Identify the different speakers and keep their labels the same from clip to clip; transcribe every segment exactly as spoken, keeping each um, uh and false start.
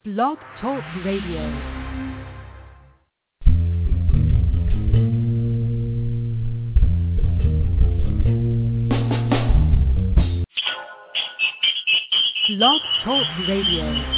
Speaker 1: Blog Talk Radio. Blog Talk Radio.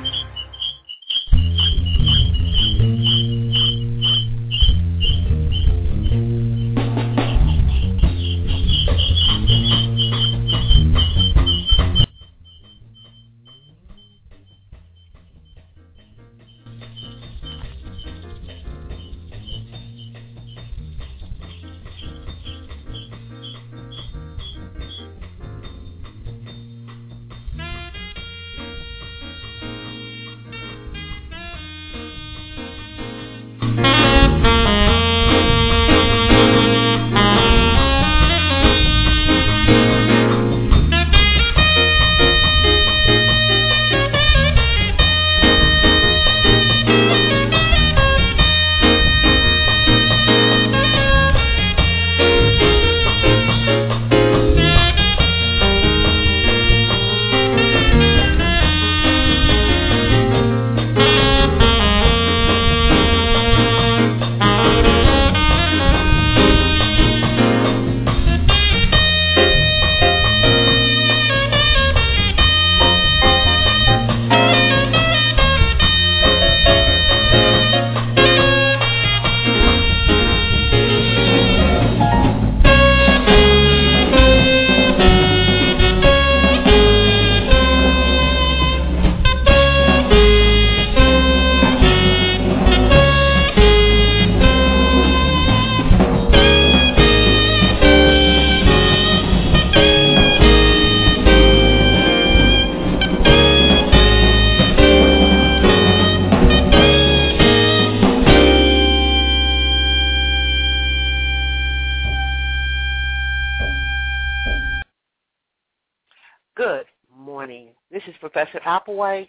Speaker 2: Professor Applewhite.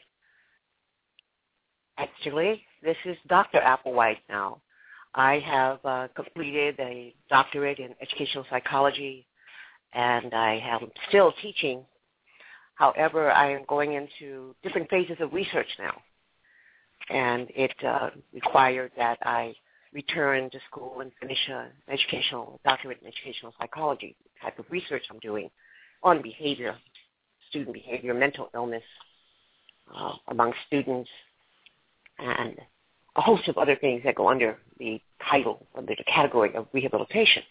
Speaker 2: Actually, this is Doctor Applewhite now. I have uh, completed a doctorate in educational psychology, and I am still teaching. However, I am going into different phases of research now, and it uh, required that I return to school and finish an educational doctorate in educational psychology, the type of research I'm doing on behavior, student behavior, mental illness uh, among students, and a host of other things that go under the title, under the category of rehabilitation.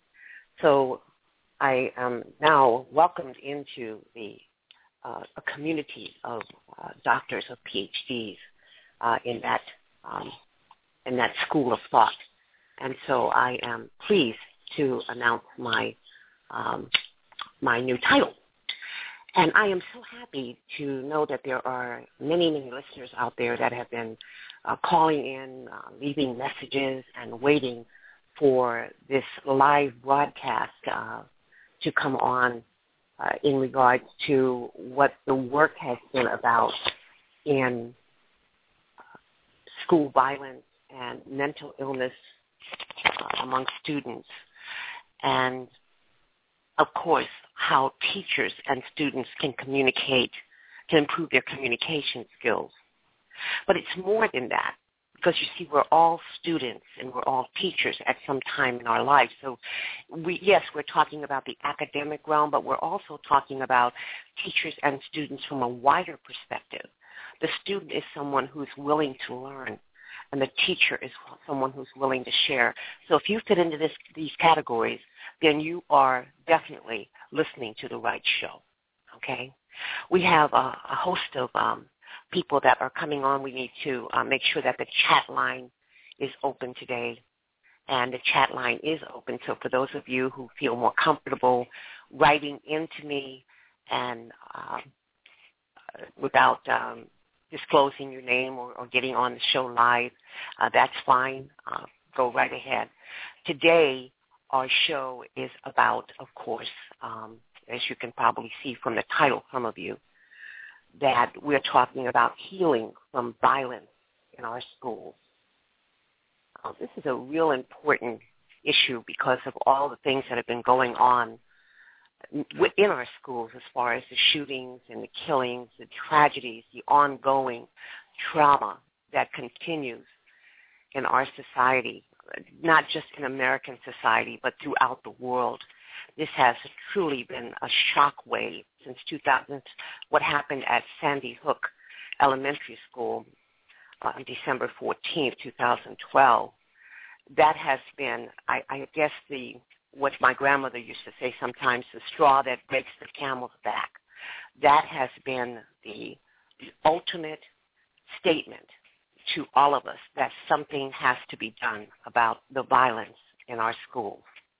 Speaker 2: So I am now welcomed into the uh, a community of uh, doctors, of P H Ds uh, in that um, in that school of thought, and so I am pleased to announce my um, my new title. And I am so happy to know that there are many, many listeners out there that have been uh, calling in, uh, leaving messages, and waiting for this live broadcast uh, to come on uh, in regards to what the work has been about in uh, school violence and mental illness uh, among students. And, of course, how teachers and students can communicate, can improve their communication skills. But it's more than that, because you see, we're all students and we're all teachers at some time in our lives. So we, yes, we're talking about the academic realm, but we're also talking about teachers and students from a wider perspective. The student is someone who's willing to learn, and the teacher is someone who's willing to share. So if you fit into this, these categories, then you are definitely listening to the right show, okay? We have a, a host of um, people that are coming on. We need to uh, make sure that the chat line is open today, and the chat line is open. So for those of you who feel more comfortable writing into me and uh, without um, disclosing your name or, or getting on the show live, uh, that's fine. Uh, go right ahead. Today, our show is about, of course, um, as you can probably see from the title, some of you, that we're talking about healing from violence in our schools. Uh, this is a real important issue because of all the things that have been going on within our schools as far as the shootings and the killings, the tragedies, the ongoing trauma that continues in our society, not just in American society, but throughout the world. This has truly been a shock wave since two thousand, what happened at Sandy Hook Elementary School on December fourteenth, twenty twelve. That has been, I, I guess, the what my grandmother used to say sometimes, the straw that breaks the camel's back. That has been the, the ultimate statement to all of us that something has to be done about the violence in our schools.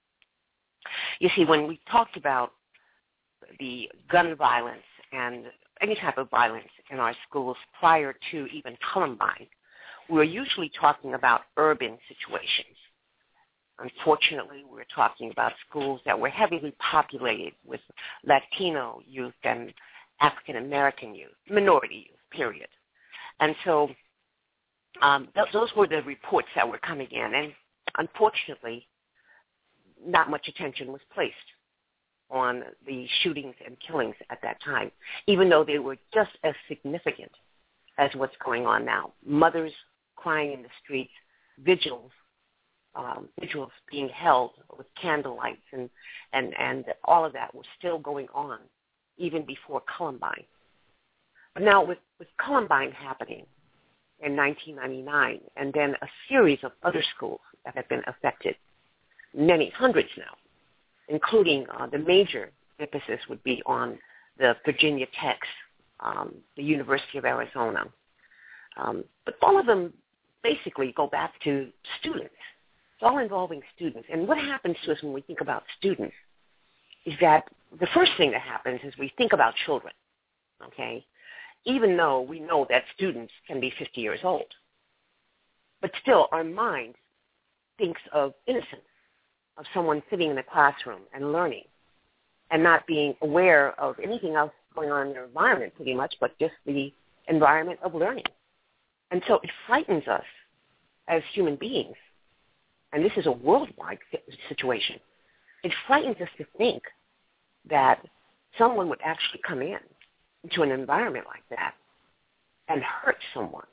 Speaker 2: You see, when we talked about the gun violence and any type of violence in our schools prior to even Columbine, we were usually talking about urban situations. Unfortunately, we were talking about schools that were heavily populated with Latino youth and African American youth, minority youth, period. And so um, th- those were the reports that were coming in. And unfortunately, not much attention was placed on the shootings and killings at that time, even though they were just as significant as what's going on now. Mothers crying in the streets, vigils, um, vigils being held with candlelights, and, and, and all of that was still going on even before Columbine. But now with, with Columbine happening in nineteen ninety-nine, and then a series of other schools that have been affected, many hundreds now, including uh, the major emphasis would be on the Virginia Techs, um, the University of Arizona. Um, but all of them basically go back to students. It's all involving students. And what happens to us when we think about students is that the first thing that happens is we think about children, okay, even though we know that students can be fifty years old. But still, our mind thinks of innocence, of someone sitting in the classroom and learning and not being aware of anything else going on in their environment pretty much, but just the environment of learning. And so it frightens us as human beings, and this is a worldwide situation. It frightens us to think that someone would actually come in into an environment like that and hurt someone.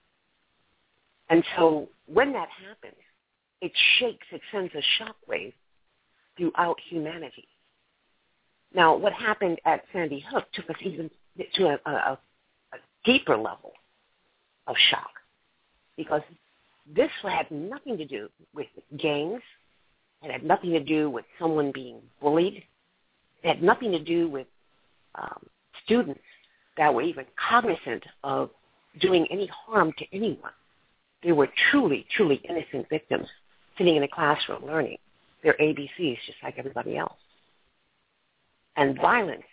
Speaker 2: And so when that happens, it shakes, it sends a shockwave throughout humanity. Now, what happened at Sandy Hook took us even to a, a, a deeper level of shock, because this had nothing to do with gangs. It had nothing to do with someone being bullied. It had nothing to do with um, students that were even cognizant of doing any harm to anyone. They were truly, truly innocent victims sitting in a classroom learning their A B Cs just like everybody else. And violence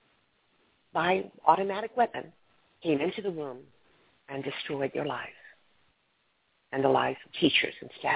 Speaker 2: by automatic weapon came into the room and destroyed their lives and the lives of teachers and staff.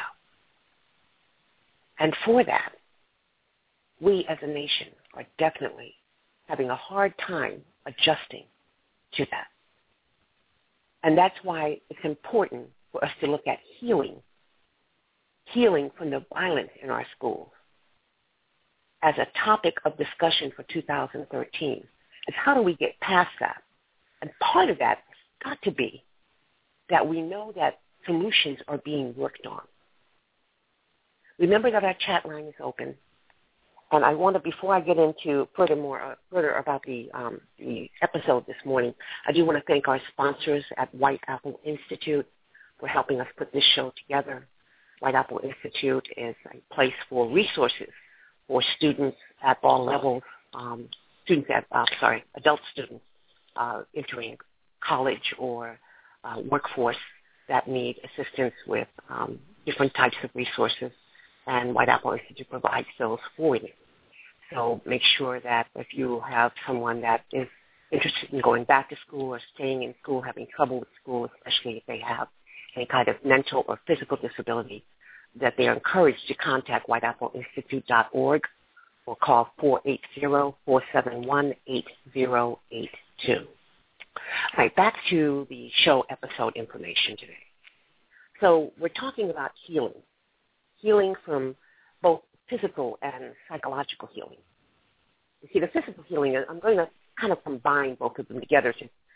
Speaker 2: And for that, we as a nation are definitely having a hard time adjusting to that. And that's why it's important for us to look at healing, healing from the violence in our schools as a topic of discussion for two thousand thirteen. Is how do we get past that? And part of that has got to be that we know that solutions are being worked on. Remember that our chat line is open. And I want to, before I get into furthermore, uh, further about the, um, the episode this morning, I do want to thank our sponsors at White Apple Institute for helping us put this show together. White Apple Institute is a place for resources for students at all levels, um, students at, uh, sorry, adult students uh, entering college or uh, workforce that need assistance with um, different types of resources, and White Apple Institute provides those for you. So make sure that if you have someone that is interested in going back to school or staying in school, having trouble with school, especially if they have any kind of mental or physical disability, that they are encouraged to contact white apple institute dot org or call four eight zero, four seven one, eight zero eight two. All right, back to the show episode information today. So we're talking about healing, healing from both physical and psychological healing. You see, the physical healing, I'm going to kind of combine both of them together to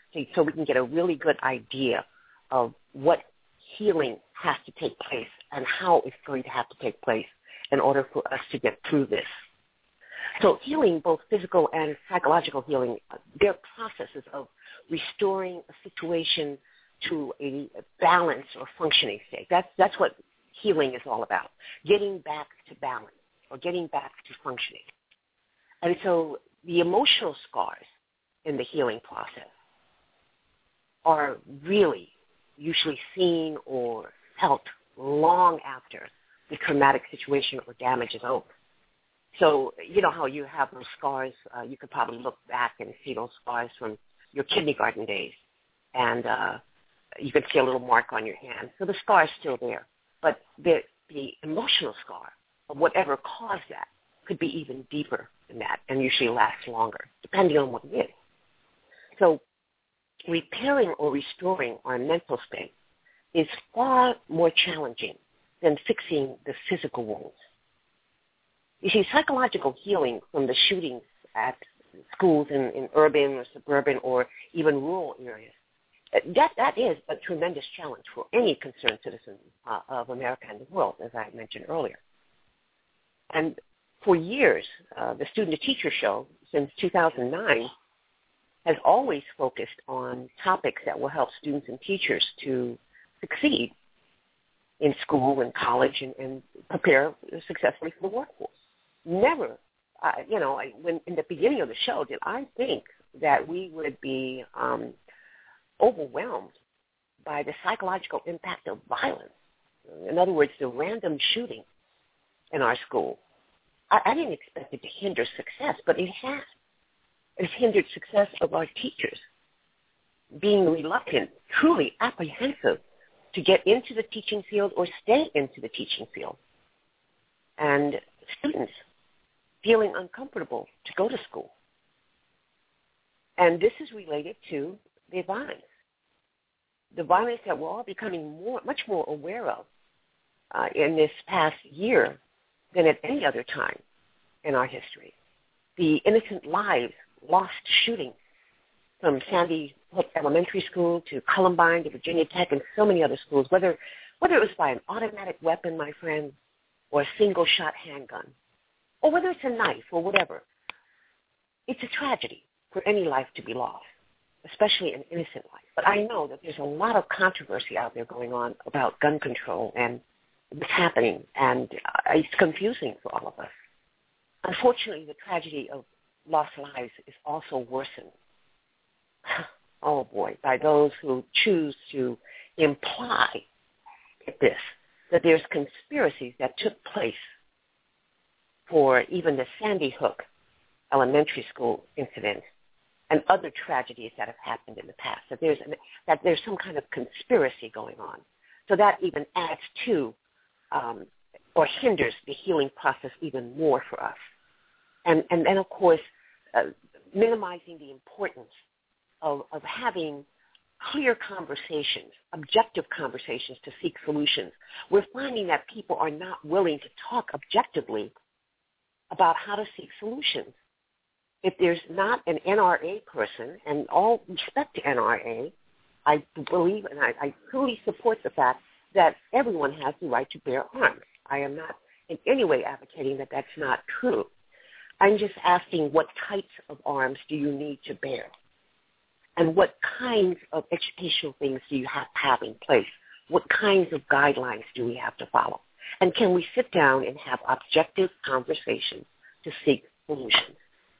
Speaker 2: so, so we can get a really good idea of what healing has to take place and how it's going to have to take place in order for us to get through this. So healing, both physical and psychological healing, they're processes of restoring a situation to a balance or functioning state. That's, that's what healing is all about, getting back to balance or getting back to functioning. And so the emotional scars in the healing process are really usually seen or felt long after the traumatic situation or damage is over. So you know how you have those scars, uh, you could probably look back and see those scars from your kindergarten days, and uh, you could see a little mark on your hand. So the scar is still there, but the, the emotional scar of whatever caused that could be even deeper than that and usually lasts longer, depending on what it is. So repairing or restoring our mental state is far more challenging than fixing the physical wounds. You see, psychological healing from the shootings at schools in, in urban or suburban or even rural areas, that, that is a tremendous challenge for any concerned citizen uh, of America and the world, as I mentioned earlier. And for years, uh, the Student-to-Teacher Show, since two thousand nine, has always focused on topics that will help students and teachers to succeed in school and college and, and prepare successfully for the workforce. Never, uh, you know, I, when in the beginning of the show, did I think that we would be um, overwhelmed by the psychological impact of violence. In other words, the random shooting in our school. I, I didn't expect it to hinder success, but it has. It's hindered success of our teachers being reluctant, truly apprehensive to get into the teaching field or stay into the teaching field. And students feeling uncomfortable to go to school. And this is related to the violence. The violence that we're all becoming more, much more aware of uh, in this past year than at any other time in our history. The innocent lives lost shooting from Sandy Hook Elementary School to Columbine to Virginia Tech and so many other schools, whether whether it was by an automatic weapon, my friend, or a single-shot handgun, or whether it's a knife or whatever. It's a tragedy for any life to be lost, especially an innocent life. But I know that there's a lot of controversy out there going on about gun control and what's happening, and uh, it's confusing for all of us. Unfortunately, the tragedy of lost lives is also worsened, oh boy, by those who choose to imply this, that there's conspiracies that took place for even the Sandy Hook Elementary School incident and other tragedies that have happened in the past, that there's, an, that there's some kind of conspiracy going on. So that even adds to um, or hinders the healing process even more for us. And, and then, of course, uh, minimizing the importance of, of having clear conversations, objective conversations to seek solutions. We're finding that people are not willing to talk objectively about how to seek solutions. If there's not an N R A person, and all respect to N R A, I believe and I, I truly support the fact that everyone has the right to bear arms. I am not in any way advocating that that's not true. I'm just asking, what types of arms do you need to bear? And what kinds of educational things do you have to have in place? What kinds of guidelines do we have to follow? And can we sit down and have objective conversations to seek solutions?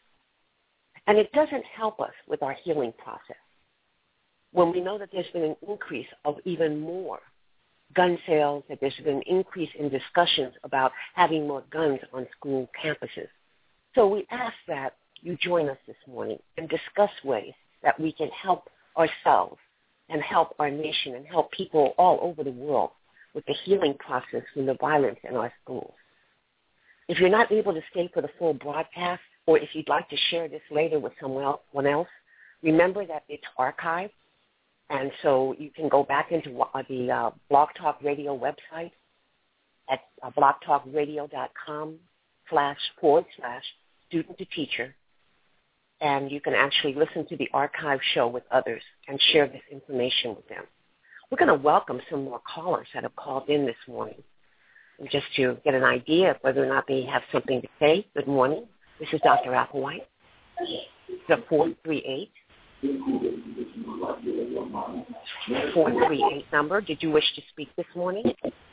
Speaker 2: And it doesn't help us with our healing process when we know that there's been an increase of even more gun sales, that there's been an increase in discussions about having more guns on school campuses. So we ask that you join us this morning and discuss ways that we can help ourselves and help our nation and help people all over the world with the healing process from the violence in our schools. If you're not able to stay for the full broadcast, or if you'd like to share this later with someone else, remember that it's archived, and so you can go back into the uh, Blog Talk Radio website at uh, blogtalkradio.com slash forward slash student to teacher, and you can actually listen to the archive show with others and share this information with them. We're going to welcome some more callers that have called in this morning, and just to get an idea of whether or not they have something to say. Good morning. This is Doctor Applewhite. The four three eight. four three eight number. Did you wish to speak this morning?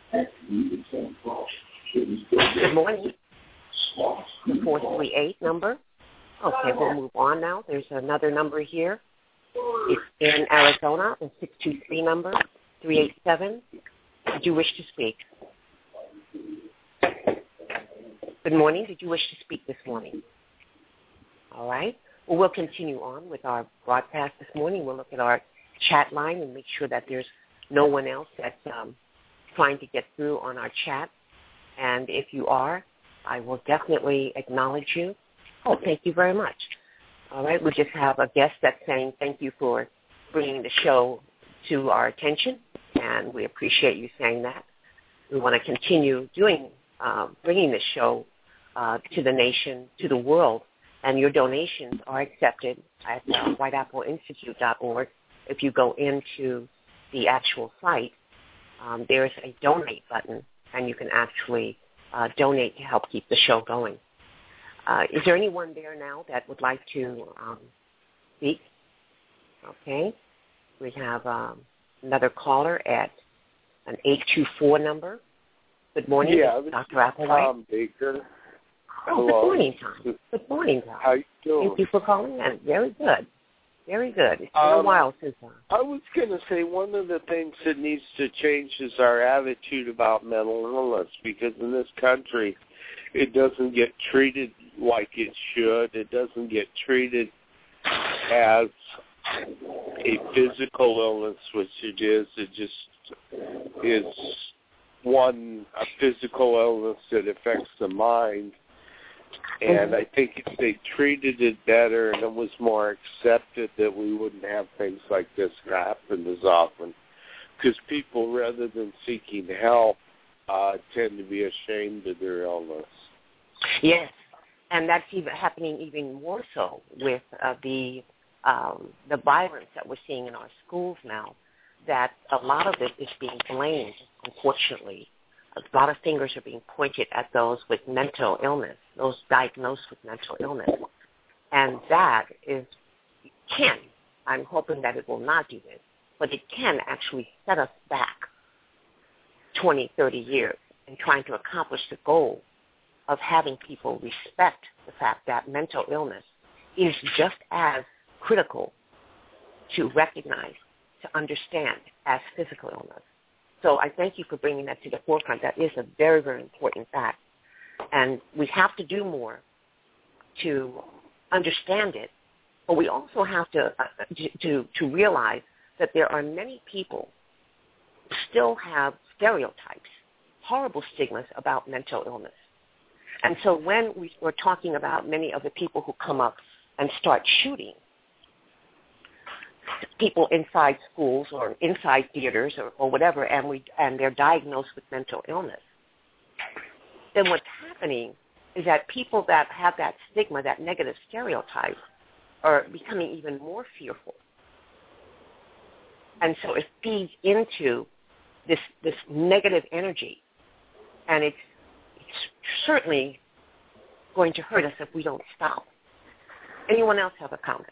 Speaker 2: Good morning. The four three eight number. Okay, we'll move on now. There's another number here. It's in Arizona, the six two three number, three eight seven. Did you wish to speak? Good morning. Did you wish to speak this morning? All right. Well, we'll continue on with our broadcast this morning. We'll look at our chat line and make sure that there's no one else that's um, trying to get through on our chat. And if you are, I will definitely acknowledge you. Oh, thank you very much. All right. We just have a guest that's saying thank you for bringing the show to our attention, and we appreciate you saying that. We want to continue doing, uh, bringing this show uh, to the nation, to the world, and your donations are accepted at uh, white apple institute dot org. If you go into the actual site, um, there's a donate button, and you can actually uh, donate to help keep the show going. Uh, is there anyone there now that would like to um, speak? Okay. We have um, another caller at an eight two four number. Good morning,
Speaker 3: yeah,
Speaker 2: Doctor Applewhite.
Speaker 3: Tom Baker.
Speaker 2: Oh, good morning, Tom. Good morning, Tom.
Speaker 3: How you doing?
Speaker 2: Thank you for calling in. Very good. Very good. It's been
Speaker 3: um,
Speaker 2: a while since uh,
Speaker 3: I was going to say one of the things that needs to change is our attitude about mental illness, because in this country it doesn't get treated like it should. It doesn't get treated as a physical illness, which it is. It just is one, a physical illness that affects the mind. And I think if they treated it better and it was more accepted, that we wouldn't have things like this happen as often. Because people, rather than seeking help, uh, tend to be ashamed of their illness.
Speaker 2: Yes, and that's even happening even more so with uh, the um, the violence that we're seeing in our schools now, that a lot of it is being blamed, unfortunately. A lot of fingers are being pointed at those with mental illness, those diagnosed with mental illness. And that is, can, I'm hoping that it will not do this, but it can actually set us back twenty, thirty years in trying to accomplish the goal of having people respect the fact that mental illness is just as critical to recognize, to understand as physical illness. So I thank you for bringing that to the forefront. That is a very, very important fact. And we have to do more to understand it, but we also have to, uh, to, to realize that there are many people who still have stereotypes, horrible stigmas about mental illness. And so when we, we're talking about many of the people who come up and start shooting people inside schools or inside theaters or, or whatever, and we and they're diagnosed with mental illness, then what's happening is that people that have that stigma, that negative stereotype, are becoming even more fearful. And so it feeds into this this negative energy, and it's, it's certainly going to hurt us if we don't stop. Anyone else have a comment?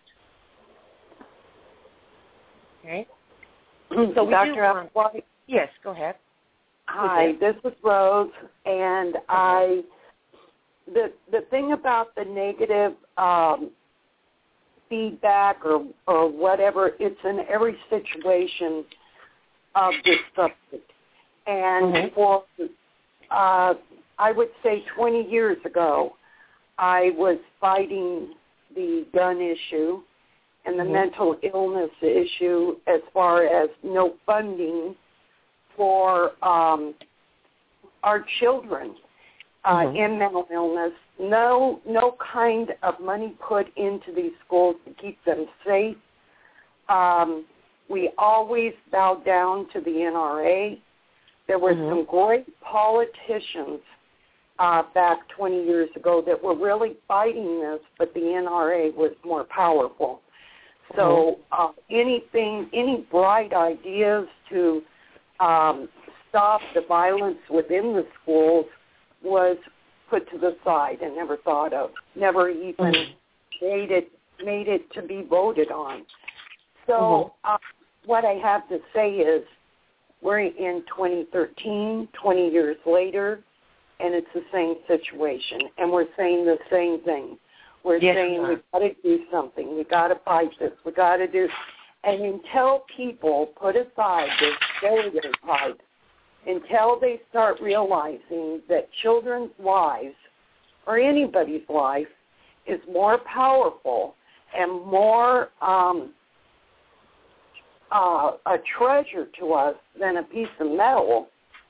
Speaker 2: Okay. So we
Speaker 4: Doctor
Speaker 2: do, um,
Speaker 4: Applewhite.
Speaker 2: Yes, go ahead.
Speaker 4: Hi, this is Rose, and I the the thing about the negative um, feedback or or whatever, it's in every situation of this subject. And
Speaker 2: Mm-hmm.
Speaker 4: for uh, I would say twenty years ago, I was fighting the gun issue and the
Speaker 2: Mm-hmm.
Speaker 4: mental illness issue as far as no funding for um, our children uh,
Speaker 2: Mm-hmm.
Speaker 4: in mental illness. No, no kind of money put into these schools to keep them safe. Um, we always bowed down to the N R A. There were
Speaker 2: Mm-hmm.
Speaker 4: some great politicians uh, back twenty years ago that were really fighting this, but the N R A was more powerful. So uh, anything, any bright ideas to um, stop the violence within the schools was put to the side and never thought of, never even mm-hmm. made it made it to be voted on. So mm-hmm. uh, what I have to say is we're in twenty thirteen, twenty years later, and it's the same situation, and we're saying the same thing. We're
Speaker 2: yes,
Speaker 4: saying
Speaker 2: ma'am.
Speaker 4: we've got to do something. We've got to fight this. We've got to do And until people put aside this stereotype, until they start realizing that children's lives or anybody's life is more powerful and more um, uh, a treasure to us than a piece of metal,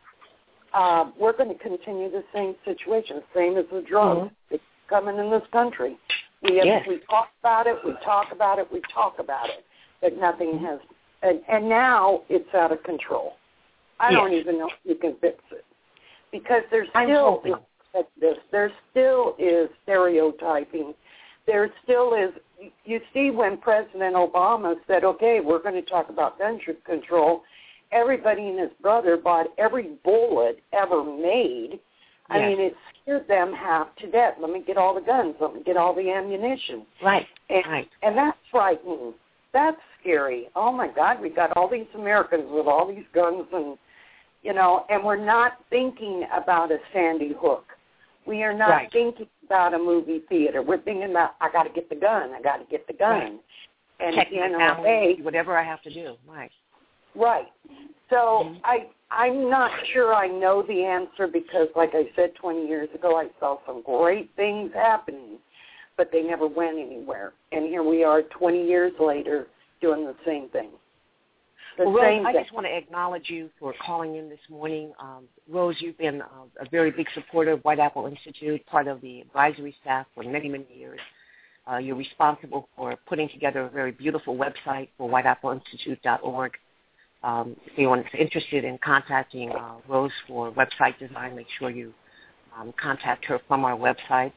Speaker 4: uh, we're going to continue the same situation, same as the drugs. Mm-hmm. It's coming in this country. We have,
Speaker 2: yes.
Speaker 4: we talk about it, we talk about it, we talk about it, but nothing has, and, and now it's out of control. I yes. don't even know if you can fix it because there's still is this. There still is stereotyping. There still is. You see, when President Obama said, "Okay, we're going to talk about gun control," everybody and his brother bought every bullet ever made. I yes. mean, it scared them half to death. Let me get all the guns. Let me get all the ammunition.
Speaker 2: Right.
Speaker 4: And,
Speaker 2: right.
Speaker 4: and that's frightening. That's scary. Oh my God, we got all these Americans with all these guns and. You know, and we're not thinking about a Sandy Hook. We are not
Speaker 2: right.
Speaker 4: thinking about a movie theater. We're thinking about, I got to get the gun. I got to get the gun.
Speaker 2: Right.
Speaker 4: And
Speaker 2: Check
Speaker 4: you know,
Speaker 2: family,
Speaker 4: hey,
Speaker 2: whatever I have to do. Right.
Speaker 4: Right. So
Speaker 2: mm-hmm.
Speaker 4: I, I'm not sure I know the answer because, like I said, twenty years ago, I saw some great things happening, but they never went anywhere. And here we are twenty years later doing the same thing.
Speaker 2: Well, Rose, I just want to acknowledge you for calling in this morning. Um, Rose, you've been uh, a very big supporter of White Apple Institute, part of the advisory staff for many, many years. Uh, you're responsible for putting together a very beautiful website for white apple institute dot org. Um, if anyone's interested in contacting uh, Rose for website design, make sure you um, contact her from our website.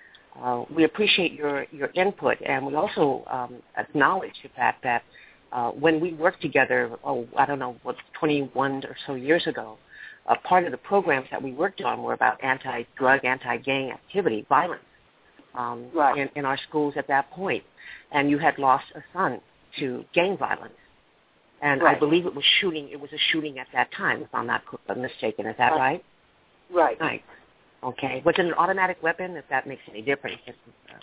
Speaker 2: Uh, we appreciate your, your input, and we also um, acknowledge the fact that Uh, when we worked together, oh, I don't know, what, twenty-one or so years ago, uh, part of the programs that we worked on were about anti-drug, anti-gang activity, violence um,
Speaker 4: right.
Speaker 2: in, in our schools at that point. And you had lost a son to gang violence. And
Speaker 4: right.
Speaker 2: I believe it was shooting. It was a shooting at that time, if I'm not mistaken. Is that right?
Speaker 4: Right.
Speaker 2: Right. Okay. Was it an automatic weapon, if that makes any difference? Uh,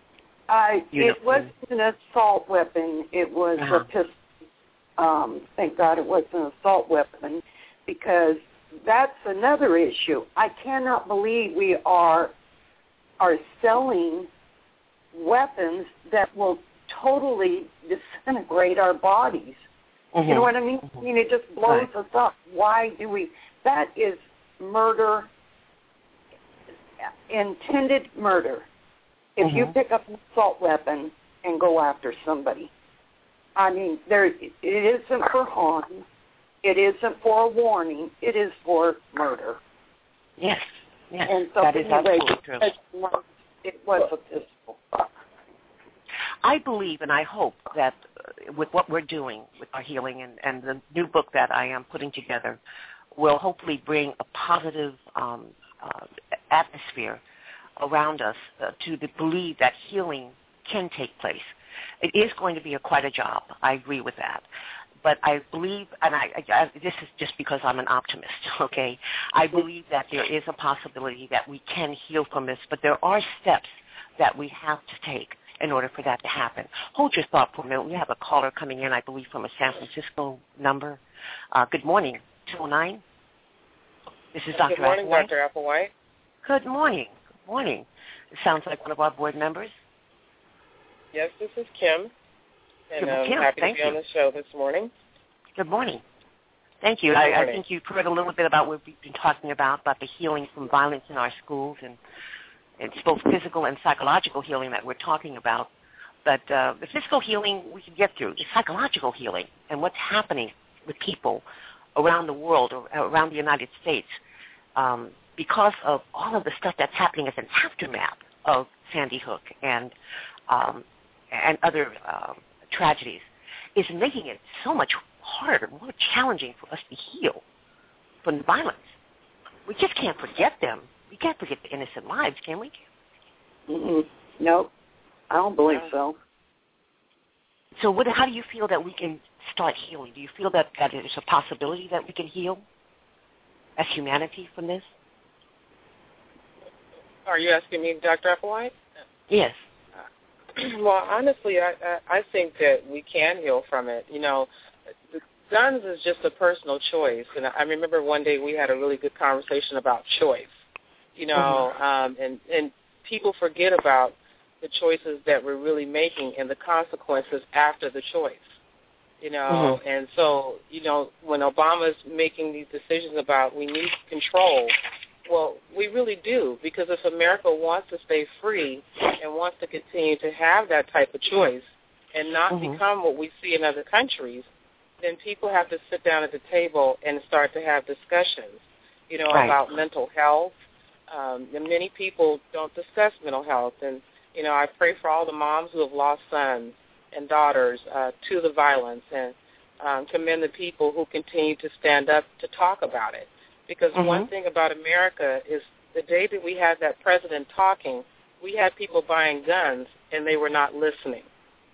Speaker 4: Uh, it wasn't an assault weapon. It was
Speaker 2: uh-huh.
Speaker 4: a pistol. Um, thank God it was an assault weapon because that's another issue. I cannot believe we are are selling weapons that will totally disintegrate our bodies. Mm-hmm. You know what I mean?
Speaker 2: Mm-hmm.
Speaker 4: I mean, it just blows
Speaker 2: right.
Speaker 4: us up. Why do we? That is murder, intended murder. If mm-hmm. you pick up an assault weapon and go after somebody, I mean, there it isn't for harm. It isn't for a warning. It is for murder.
Speaker 2: Yes, yes,
Speaker 4: and so
Speaker 2: that is
Speaker 4: anyway,
Speaker 2: absolutely true.
Speaker 4: It was a pistol.
Speaker 2: I believe and I hope that uh, with what we're doing with our healing and, and the new book that I am putting together will hopefully bring a positive um, uh, atmosphere around us uh, to the believe that healing can take place. It is going to be a, quite a job. I agree with that. But I believe, and I, I, this is just because I'm an optimist, okay? I believe that there is a possibility that we can heal from this, but there are steps that we have to take in order for that to happen. Hold your thought for a minute. We have a caller coming in, I believe, from a San Francisco number. Uh, good morning, two oh nine. This is Doctor
Speaker 5: Good morning,
Speaker 2: Applewhite.
Speaker 5: Doctor Applewhite.
Speaker 2: Good morning. Morning. It sounds like one of our board members.
Speaker 5: Yes, this is Kim, and I'm
Speaker 2: Kim,
Speaker 5: happy
Speaker 2: thank
Speaker 5: to be
Speaker 2: you.
Speaker 5: on the show this morning.
Speaker 2: Good morning. Thank you.
Speaker 5: Good
Speaker 2: I,
Speaker 5: morning.
Speaker 2: I think you've heard a little bit about what we've been talking about, about the healing from violence in our schools, and it's both physical and psychological healing that we're talking about. But uh, the physical healing we can get through, the psychological healing, and what's happening with people around the world or around the United States um, because of all of the stuff that's happening as an aftermath of Sandy Hook and um, and other um, tragedies, is making it so much harder, more challenging for us to heal from the violence. We just can't forget them. We can't forget the innocent lives, can we?
Speaker 4: Mm-mm. Nope. I don't believe so.
Speaker 2: So what, how do you feel that we can start healing? Do you feel that, that there's a possibility that we can heal as humanity from this?
Speaker 5: Are you asking me, Doctor Applewhite?
Speaker 2: Yes.
Speaker 5: Well, honestly, I, I, I think that we can heal from it. You know, guns is just a personal choice. And I remember one day we had a really good conversation about choice, you know, mm-hmm. um, and, and people forget about the choices that we're really making and the consequences after the choice, you know. Mm-hmm. And so, you know, when Obama's making these decisions about we need control, well, we really do, because if America wants to stay free and wants to continue to have that type of choice and not mm-hmm. become what we see in other countries, then people have to sit down at the table and start to have discussions, you know, right. about mental health. Um, and many people don't discuss mental health. And, you know, I pray for all the moms who have lost sons and daughters uh, to the violence, and um, commend the people who continue to stand up to talk about it. Because mm-hmm. one thing about America is the day that we had that president talking, we had people buying guns, and they were not listening.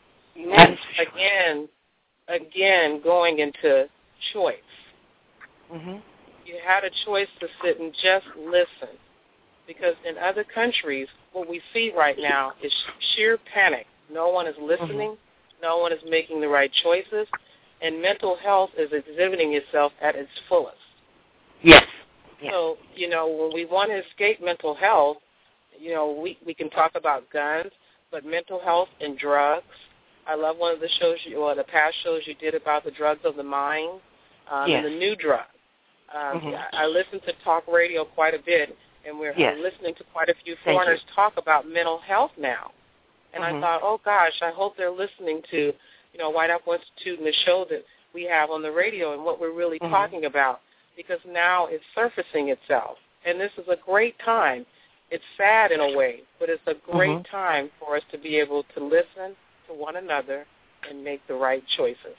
Speaker 5: And again, again, going into choice.
Speaker 2: Mm-hmm.
Speaker 5: You had a choice to sit and just listen. Because in other countries, what we see right now is sheer panic. No one is listening. Mm-hmm. No one is making the right choices. And mental health is exhibiting itself at its fullest.
Speaker 2: Yes. yes.
Speaker 5: So, you know, when we want to escape mental health, you know, we, we can talk about guns, but mental health and drugs. I love one of the shows, you, or the past shows you did about the drugs of the mind um,
Speaker 2: yes.
Speaker 5: and the new drugs. Um,
Speaker 2: mm-hmm.
Speaker 5: I, I listen to talk radio quite a bit, and we're
Speaker 2: yes.
Speaker 5: listening to quite a few foreigners talk about mental health now. And mm-hmm. I thought, oh, gosh, I hope they're listening to, you know, White Apple Institute and the show that we have on the radio and what we're really mm-hmm. talking about, because now it's surfacing itself. And this is a great time. It's sad in a way, but it's a great mm-hmm. time for us to be able to listen to one another and make the right choices.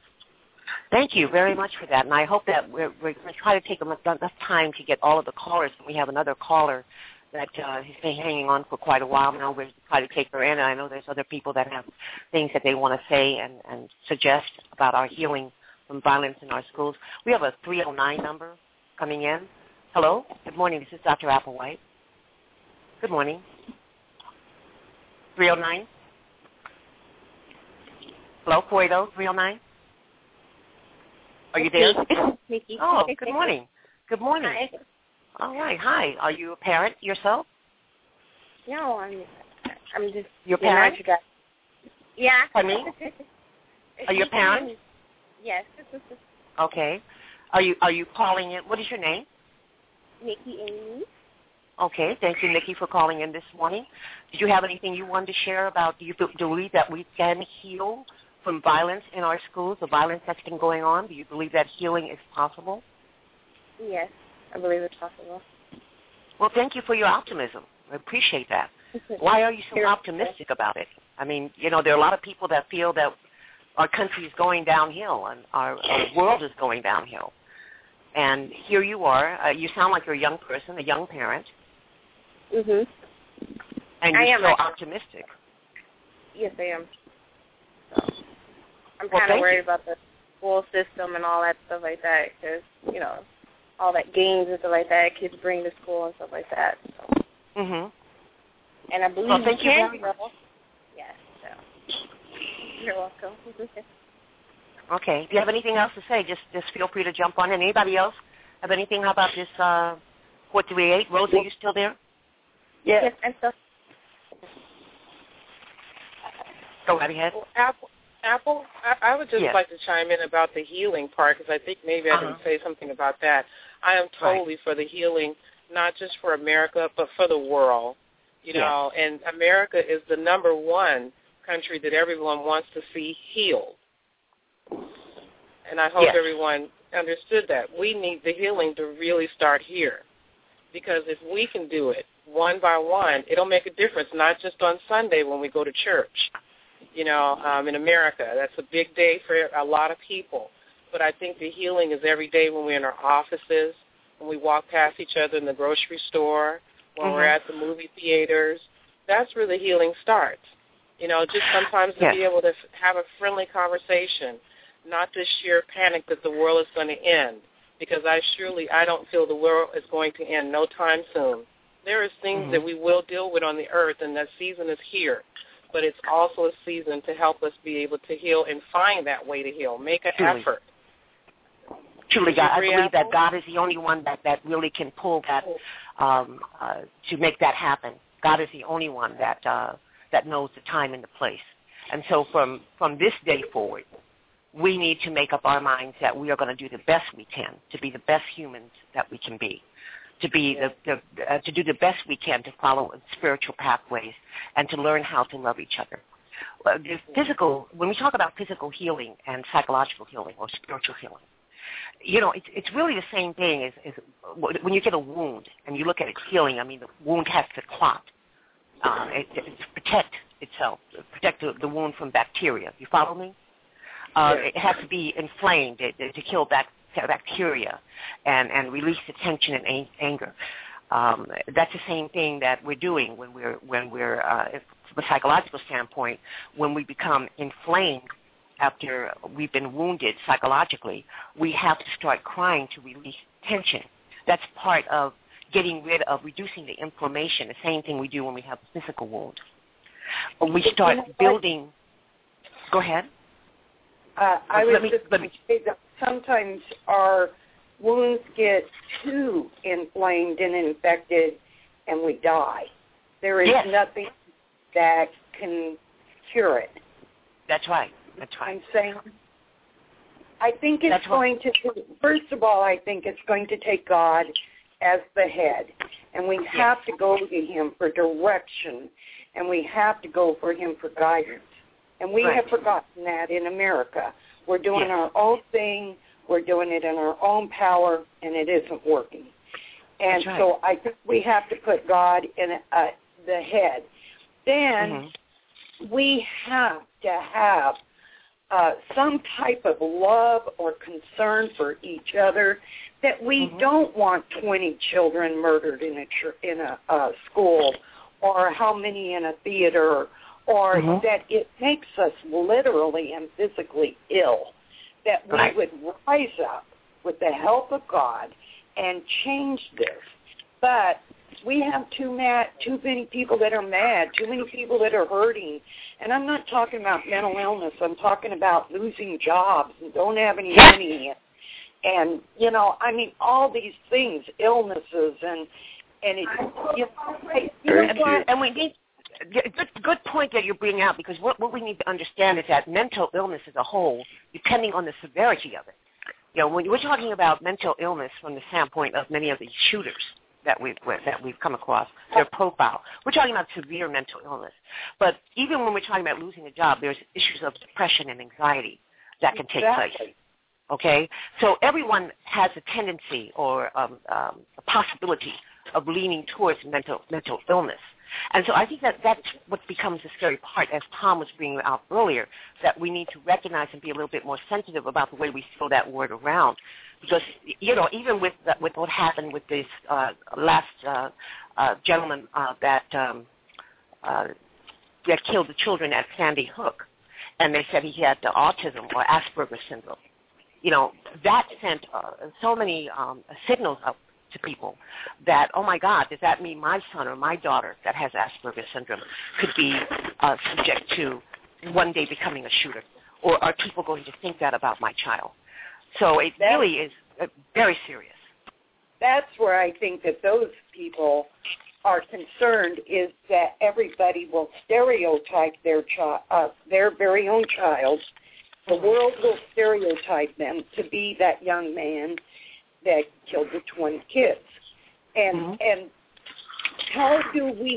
Speaker 2: Thank you very much for that, and I hope that we're, we're going to try to take enough time to get all of the callers. We have another caller that uh, has been hanging on for quite a while now. We're trying to take her in, and I know there's other people that have things that they want to say and, and suggest about our healing from violence in our schools. We have a three oh nine number coming in. Hello. Good morning. This is Doctor Applewhite. Good morning. three oh nine. Hello, four eight zero, three oh nine. Are you there?
Speaker 6: Nikki.
Speaker 2: Oh, good morning. Good morning.
Speaker 6: Hi.
Speaker 2: All right. Hi. Are you a parent yourself?
Speaker 6: No, I'm. I'm just.
Speaker 2: Your parent?
Speaker 6: You know, yeah.
Speaker 2: Pardon me? Are you a parent?
Speaker 6: Yes.
Speaker 2: Okay. Are you Are you calling in? What is your name?
Speaker 6: Nikki Amy.
Speaker 2: Okay. Thank you, Nikki, for calling in this morning. Did you have anything you wanted to share about? Do you believe that we can heal from violence in our schools, the violence that's been going on? Do you believe that healing is possible?
Speaker 6: Yes, I believe it's possible.
Speaker 2: Well, thank you for your optimism. I appreciate that. Why are you so optimistic about it? I mean, you know, there are a lot of people that feel that our country is going downhill and our, our world is going downhill. And here you are. Uh, you sound like you're a young person, a young parent.
Speaker 6: Mhm.
Speaker 2: And you're
Speaker 6: I am
Speaker 2: so optimistic.
Speaker 6: Yes, I am. So. I'm
Speaker 2: Well,
Speaker 6: kind of worried
Speaker 2: you.
Speaker 6: about the school system and all that stuff like that, because, you know, all that games and stuff like that, kids bring to school and stuff like that. So.
Speaker 2: Mm-hmm.
Speaker 6: And I believe
Speaker 2: well, thank
Speaker 6: you
Speaker 2: you
Speaker 6: can
Speaker 2: very
Speaker 6: grow.
Speaker 2: much.
Speaker 6: Yes, so. You're welcome.
Speaker 2: Okay. If you have anything else to say, just just feel free to jump on in. Anybody else have anything? How about this uh, four three eight? Rose, are you still there?
Speaker 4: Yes.
Speaker 6: Yes, I'm still.
Speaker 2: Go right ahead.
Speaker 5: Well, Apple, Apple I, I would just
Speaker 2: yes.
Speaker 5: like to chime in about the healing part, because I think maybe I
Speaker 2: uh-huh.
Speaker 5: didn't say something about that. I am totally right. for the healing, not just for America, but for the world. You
Speaker 2: yes.
Speaker 5: know, and America is the number one country that everyone wants to see healed. And I hope
Speaker 2: yes.
Speaker 5: everyone understood that. We need the healing to really start here. because if we can do it one by one, it'll make a difference, not just on Sunday when we go to church. You know, um, in America, that's a big day for a lot of people. But I think the healing is every day when we're in our offices, when we walk past each other in the grocery store, when mm-hmm. we're at the movie theaters. That's where the healing starts. You know, just sometimes to yes. be able to have a friendly conversation, not this sheer panic that the world is going to end, because I surely, I don't feel the world is going to end no time soon. There is things mm-hmm. that we will deal with on the earth, and that season is here. But it's also a season to help us be able to heal and find that way to heal. Make an
Speaker 2: Truly.
Speaker 5: effort.
Speaker 2: Truly, God, I believe that God is the only one that, that really can pull that, um, uh, to make that happen. God is the only one that uh, that knows the time and the place. And so from, from this day forward, we need to make up our minds that we are going to do the best we can to be the best humans that we can be, to be the, the uh, to do the best we can to follow spiritual pathways and to learn how to love each other. Well, the physical, when we talk about physical healing and psychological healing or spiritual healing, you know, it's, it's really the same thing as, as when you get a wound and you look at its healing. I mean, the wound has to clot, uh, it, it, to protect itself, protect the, the wound from bacteria. You follow me? Uh, it has to be inflamed to, to kill bac- bacteria and, and release the tension and ang- anger. Um, that's the same thing that we're doing when we're when we're uh, from a psychological standpoint. When we become inflamed after we've been wounded psychologically, we have to start crying to release tension. That's part of getting rid of reducing the inflammation. The same thing we do when we have a physical wound. When we start building. Go ahead.
Speaker 4: Uh, I was
Speaker 2: me,
Speaker 4: just going to say that sometimes our wounds get too inflamed and infected and we die. There is
Speaker 2: yes.
Speaker 4: nothing that can cure it.
Speaker 2: That's right. That's right.
Speaker 4: I'm saying, I think it's
Speaker 2: That's
Speaker 4: going
Speaker 2: right.
Speaker 4: to, first of all, I think it's going to take God as the head. And we have yes. to go to him for direction. And we have to go for him for guidance. And we
Speaker 2: right.
Speaker 4: have forgotten that in America. We're doing
Speaker 2: yes.
Speaker 4: our own thing. We're doing it in our own power, and it isn't working. And
Speaker 2: right.
Speaker 4: so I think we have to put God in uh, the head. Then mm-hmm. we have to have uh, some type of love or concern for each other, that we mm-hmm. don't want twenty children murdered in a ch- in a uh, school, or how many in a theater, or mm-hmm. that it makes us literally and physically ill, that we
Speaker 2: right.
Speaker 4: would rise up with the help of God and change this. But we have too mad, too many people that are mad, too many people that are hurting. And I'm not talking about mental illness. I'm talking about losing jobs and don't have any money. And, and you know, I mean, all these things, illnesses, and, and it, you know, you know what?
Speaker 2: And we need... Good, good point that you bring out, because what, what we need to understand is that mental illness as a whole, depending on the severity of it, you know, when we're talking about mental illness from the standpoint of many of the shooters that we've that we've come across, their profile, we're talking about severe mental illness. But even when we're talking about losing a job, there's issues of depression and anxiety that can take
Speaker 4: exactly.
Speaker 2: place. Okay, so everyone has a tendency or um, um, a possibility of leaning towards mental mental illness. And so I think that that's what becomes the scary part, as Tom was bringing out earlier, that we need to recognize and be a little bit more sensitive about the way we throw that word around. Because, you know, even with the, with what happened with this uh, last uh, uh, gentleman uh, that um, uh, that killed the children at Sandy Hook, and they said he had the autism or Asperger's syndrome, you know, that sent uh, so many um, signals up to people that, oh my God, does that mean my son or my daughter that has Asperger's syndrome could be uh, subject to one day becoming a shooter? Or are people going to think that about my child? So it
Speaker 4: that's,
Speaker 2: really is uh, very serious.
Speaker 4: That's where I think that those people are concerned, is that everybody will stereotype their child, uh, their very own child. The world will stereotype them to be that young man that killed the twenty kids. And mm-hmm. and how do we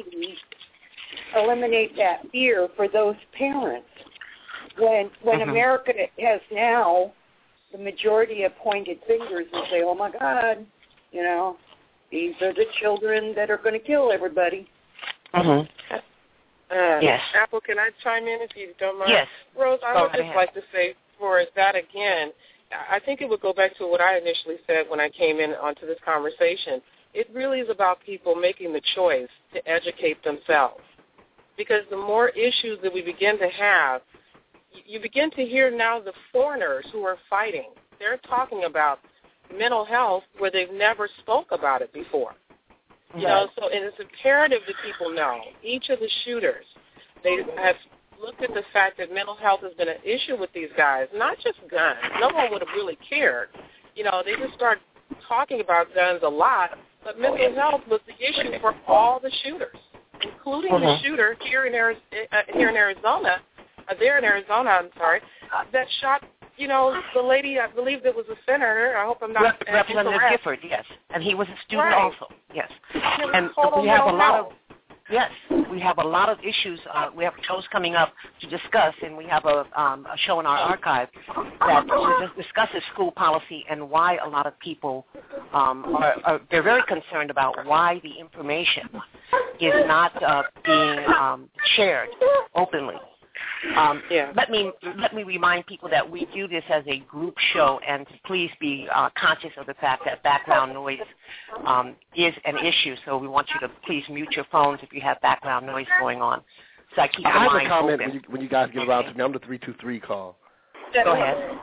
Speaker 4: eliminate that fear for those parents when when mm-hmm. America has now the majority of pointed fingers and say, oh my God, you know, These are the children that are going to kill everybody.
Speaker 2: Mm-hmm.
Speaker 5: Uh,
Speaker 2: yes.
Speaker 5: Apple, can I chime in if you don't mind?
Speaker 2: Yes.
Speaker 5: Rose, I
Speaker 2: go
Speaker 5: would just
Speaker 2: ahead.
Speaker 5: like to say for that again, I think it would go back to what I initially said when I came in onto this conversation. It really is about people making the choice to educate themselves. Because the more issues that we begin to have, you begin to hear now the foreigners who are fighting. They're talking about mental health where they've never spoke about it before. You know, so and it's imperative that people know. Each of the shooters, they have looked at the fact that mental health has been an issue with these guys, not just guns. No one would have really cared. You know, they just start talking about guns a lot, but mental health was the issue for all the shooters, including uh-huh. the shooter here in, Ari- uh, here in Arizona, uh, there in Arizona, I'm sorry, uh, that shot, you know, the lady, I believe that was a senator. I hope I'm not
Speaker 2: Rep-
Speaker 5: uh,
Speaker 2: Representative
Speaker 5: incorrect.
Speaker 2: Gifford, yes. And he was a student
Speaker 5: Right.
Speaker 2: also, yes. And
Speaker 5: Total
Speaker 2: we have a
Speaker 5: mental
Speaker 2: lot
Speaker 5: health.
Speaker 2: of, yes, we have a lot of issues. Uh, we have shows coming up to discuss, and we have a, um, a show in our archive that just discusses school policy and why a lot of people um, are, are, they're very concerned about why the information is not uh, being um, shared openly. Um,
Speaker 5: yeah.
Speaker 2: Let me let me remind people that we do this as a group show, and to please be uh, conscious of the fact that background noise um, is an issue. So we want you to please mute your phones if you have background noise going on. So I keep
Speaker 7: I
Speaker 2: the
Speaker 7: have
Speaker 2: line
Speaker 7: a comment
Speaker 2: open.
Speaker 7: when you, when you guys get around to me. I'm the three two three call.
Speaker 2: Go ahead.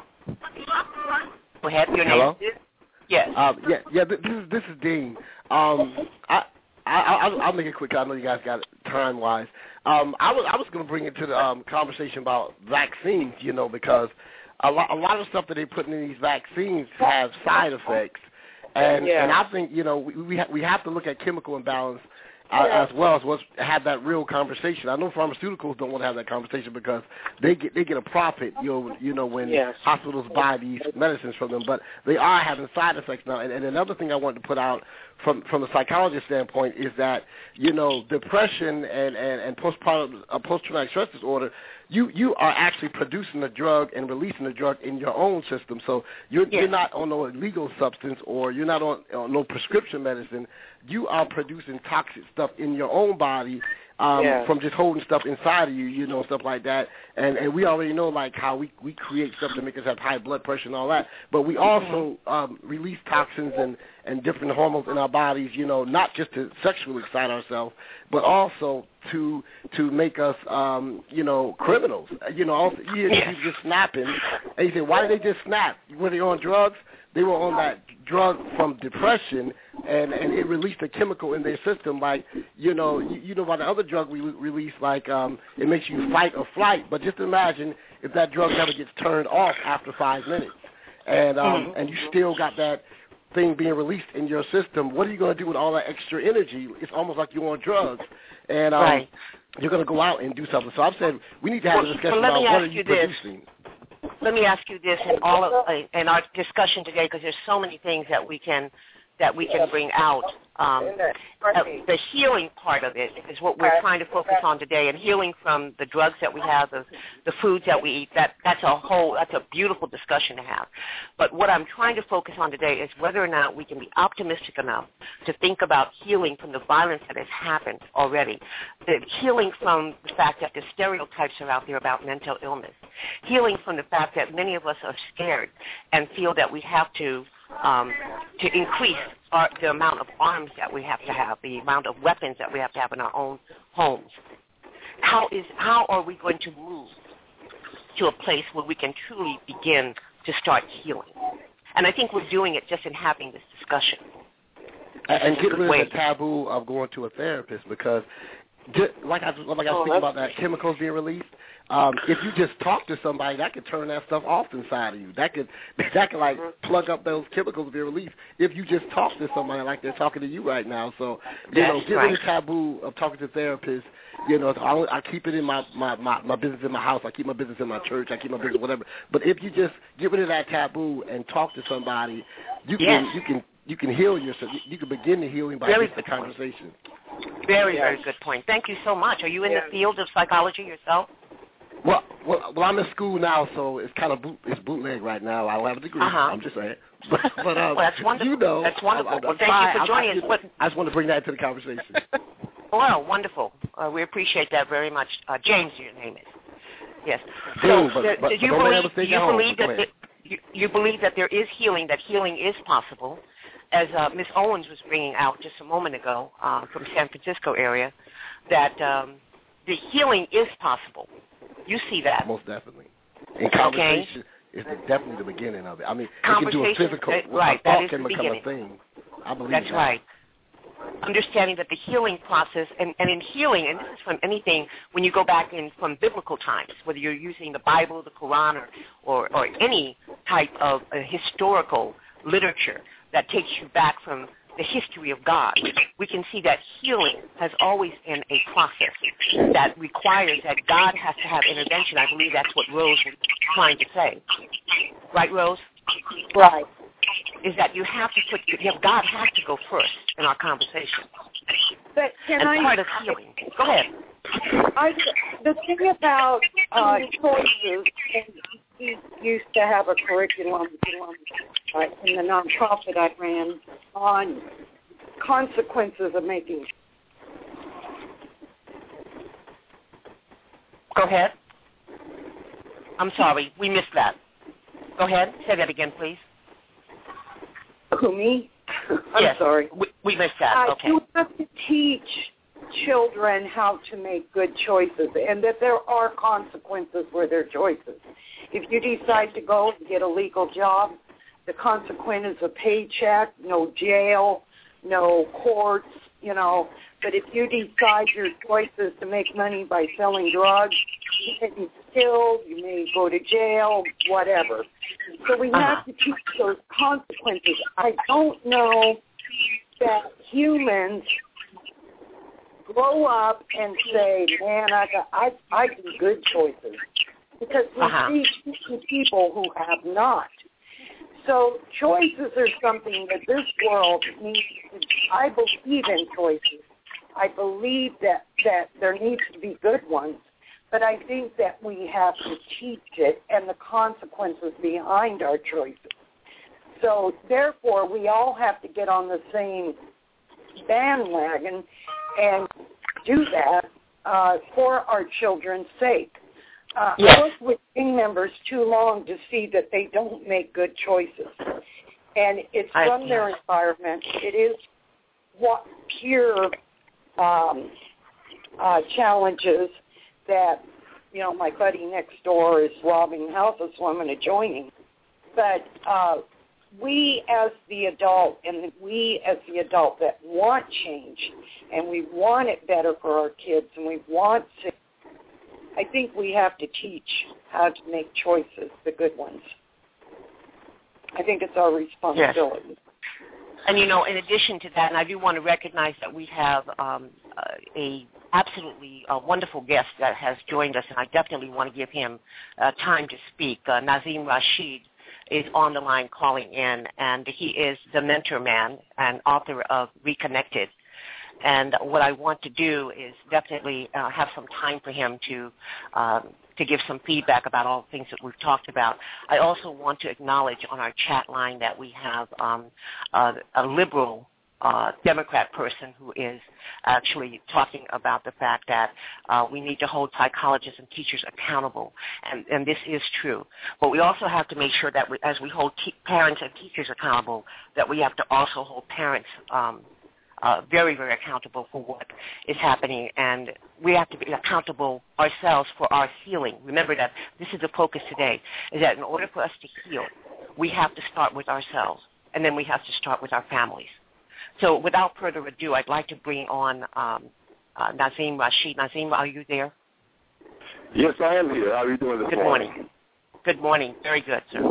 Speaker 2: Go ahead. Your
Speaker 7: Hello?
Speaker 2: name? Yes.
Speaker 7: Um, yeah, yeah. This is this is Dean. Um, I. I, I'll, I'll make it quick. I know you guys got it time-wise. Um, I was I was going to bring it to the um, conversation about vaccines, you know, because a lot a lot of stuff that they put in these vaccines have side effects, and
Speaker 5: yeah.
Speaker 7: and I think you know we we, ha- we have to look at chemical imbalance uh, as well as what's, have that real conversation. I know pharmaceuticals don't want to have that conversation because they get they get a profit, you know, you know when
Speaker 5: yes.
Speaker 7: hospitals buy these medicines from them, but they are having side effects now. And, and another thing I wanted to put out from from a psychologist standpoint is that, you know, depression and, and, and postpartum uh, post-traumatic stress disorder, you, you are actually producing the drug and releasing the drug in your own system. So you're,
Speaker 2: yes.
Speaker 7: you're not on no illegal substance or you're not on, on no prescription medicine. You are producing toxic stuff in your own body um,
Speaker 5: yeah.
Speaker 7: from just holding stuff inside of you, you know, stuff like that. And and we already know, like, how we, we create stuff to make us have high blood pressure and all that. But we also um, release toxins and, and different hormones in our bodies, you know, not just to sexually excite ourselves, but also to to make us, um, you know, criminals. You know, also, you hear
Speaker 2: yes.
Speaker 7: people just snapping, and you say, why did they just snap? Were they on drugs? They were on that drug from depression, and, and it released a chemical in their system, like, you know, you, you know about the other drug we release, like um, it makes you fight or flight. But just imagine if that drug never gets turned off after five minutes, and um,
Speaker 2: mm-hmm.
Speaker 7: and you still got that thing being released in your system. What are you going to do with all that extra energy? It's almost like you're on drugs, and um,
Speaker 2: right.
Speaker 7: you're going to go out and do something. So I'm saying we need to have
Speaker 2: well,
Speaker 7: a discussion
Speaker 2: well,
Speaker 7: about what are you
Speaker 2: you this.
Speaker 7: producing.
Speaker 2: Let me ask you this in all of uh, in our discussion today, because there's so many things that we can that we can bring out. Um, uh, the healing part of it is what we're trying to focus on today, and healing from the drugs that we have, the, the foods that we eat. That that's a whole that's a beautiful discussion to have. But what I'm trying to focus on today is whether or not we can be optimistic enough to think about healing from the violence that has happened already, the healing from the fact that the stereotypes are out there about mental illness, healing from the fact that many of us are scared and feel that we have to um, to increase our, the amount of arms that we have to have, the amount of weapons that we have to have in our own homes. How is how are we going to move to a place where we can truly begin to start healing? And I think we're doing it just in having this discussion.
Speaker 7: And get rid of the taboo of going to a therapist, because just, like I, like I was
Speaker 5: oh,
Speaker 7: thinking about that chemicals being released, um, if you just talk to somebody, that could turn that stuff off inside of you. That could that could like plug up those chemicals being released if you just talk to somebody like they're talking to you right now. So, you
Speaker 2: That's
Speaker 7: know, get
Speaker 2: right.
Speaker 7: rid of the taboo of talking to therapists. You know, I, I keep it in my, my, my, my business in my house. I keep my business in my church. I keep my business whatever. But if you just get rid of that taboo and talk to somebody, you
Speaker 2: yes.
Speaker 7: can you can you can heal yourself. You can begin the healing by
Speaker 2: Very
Speaker 7: just the
Speaker 2: good point.
Speaker 7: conversation.
Speaker 2: Very,
Speaker 5: yes.
Speaker 2: very good point. Thank you so much. Are you in
Speaker 5: yes.
Speaker 2: the field of psychology yourself?
Speaker 7: Well, Well, well, I'm in school now, so it's kind of boot, it's bootleg right now. I don't have a degree.
Speaker 2: Uh-huh.
Speaker 7: I'm just saying. But, but um,
Speaker 2: well, that's wonderful.
Speaker 7: You know,
Speaker 2: that's wonderful.
Speaker 7: I, I,
Speaker 2: well, thank
Speaker 7: fine.
Speaker 2: you for joining
Speaker 7: I,
Speaker 2: us. What,
Speaker 7: I just want to bring that to the conversation.
Speaker 2: Well, wonderful. Uh, we appreciate that very much. Uh, James, your name is. Yes.
Speaker 7: James,
Speaker 2: so,
Speaker 7: but, but,
Speaker 2: do you
Speaker 7: but
Speaker 2: believe, do you
Speaker 7: home,
Speaker 2: believe that the, you, you believe that there is healing, that healing is possible, as uh, Miz Owens was bringing out just a moment ago uh, from San Francisco area, that um, the healing is possible. You see that?
Speaker 7: Most definitely. In conversation
Speaker 2: okay.
Speaker 7: is the, definitely the beginning of it. I mean, it can do a physical,
Speaker 2: uh, right,
Speaker 7: a thought
Speaker 2: that is
Speaker 7: can
Speaker 2: the
Speaker 7: become
Speaker 2: beginning.
Speaker 7: a thing. I believe
Speaker 2: That's
Speaker 7: that.
Speaker 2: right. Understanding that the healing process, and, and in healing, and this is from anything, when you go back in from biblical times, whether you're using the Bible, the Quran, or, or, or any type of uh, historical literature that takes you back from the history of God, we can see that healing has always been a process that requires that God has to have intervention. I believe that's what Rose was trying to say. Right, Rose?
Speaker 4: Right.
Speaker 2: Is that you have to put, you have, God has to go first in our conversation.
Speaker 4: But can
Speaker 2: and
Speaker 4: I,
Speaker 2: part of healing. Go ahead.
Speaker 4: I, the thing about uh, choices, and we used to have a curriculum uh, in the nonprofit I ran on consequences of making.
Speaker 2: Go ahead. I'm sorry, we missed that. Go ahead. Say that again, please.
Speaker 4: Who, me? I'm
Speaker 2: yes.
Speaker 4: sorry.
Speaker 2: We, we missed that.
Speaker 4: Uh,
Speaker 2: okay.
Speaker 4: You have to teach children how to make good choices and that there are consequences for their choices. If you decide to go and get a legal job, the consequence is a paycheck, no jail, no courts, you know. But if you decide your choice is to make money by selling drugs, you may be killed, you may go to jail, whatever. So we
Speaker 2: uh-huh.
Speaker 4: have to teach those consequences. I don't know that humans grow up and say, man, I got, I, I do good choices. Because we
Speaker 2: uh-huh.
Speaker 4: see people who have not. So choices are something that this world needs to, I believe in choices. I believe that, that there needs to be good ones, but I think that we have to teach it and the consequences behind our choices. So therefore, we all have to get on the same bandwagon and do that uh, for our children's sake. Uh,
Speaker 2: yes.
Speaker 4: I work with team members too long to see that they don't make good choices. And it's
Speaker 2: I,
Speaker 4: from their
Speaker 2: yes.
Speaker 4: environment. It is what pure um, uh, challenges that, you know, my buddy next door is robbing houses, so I'm going to join him. But uh, we as the adult and we as the adult that want change and we want it better for our kids and we want to, I think we have to teach how to make choices, the good ones. I think it's our responsibility.
Speaker 2: Yes. And, you know, in addition to that, and I do want to recognize that we have um, uh, a absolutely uh, wonderful guest that has joined us, and I definitely want to give him uh, time to speak. Uh, Nazim Rashid is on the line calling in, and he is the mentor man and author of Reconnected. And what I want to do is definitely uh, have some time for him to uh, to give some feedback about all the things that we've talked about. I also want to acknowledge on our chat line that we have um, uh, a liberal uh, Democrat person who is actually talking about the fact that uh, we need to hold psychologists and teachers accountable, and, and this is true. But we also have to make sure that we, as we hold te- parents and teachers accountable, that we have to also hold parents um, Uh, very, very accountable for what is happening, and we have to be accountable ourselves for our healing. Remember that this is the focus today, is that in order for us to heal, we have to start with ourselves, and then we have to start with our families. So without further ado, I'd like to bring on um, uh, Nazim Rashid. Nazim, are you there?
Speaker 8: Yes, I am here. How are you doing this
Speaker 2: Good
Speaker 8: morning?
Speaker 2: morning. Good morning. Very good, sir.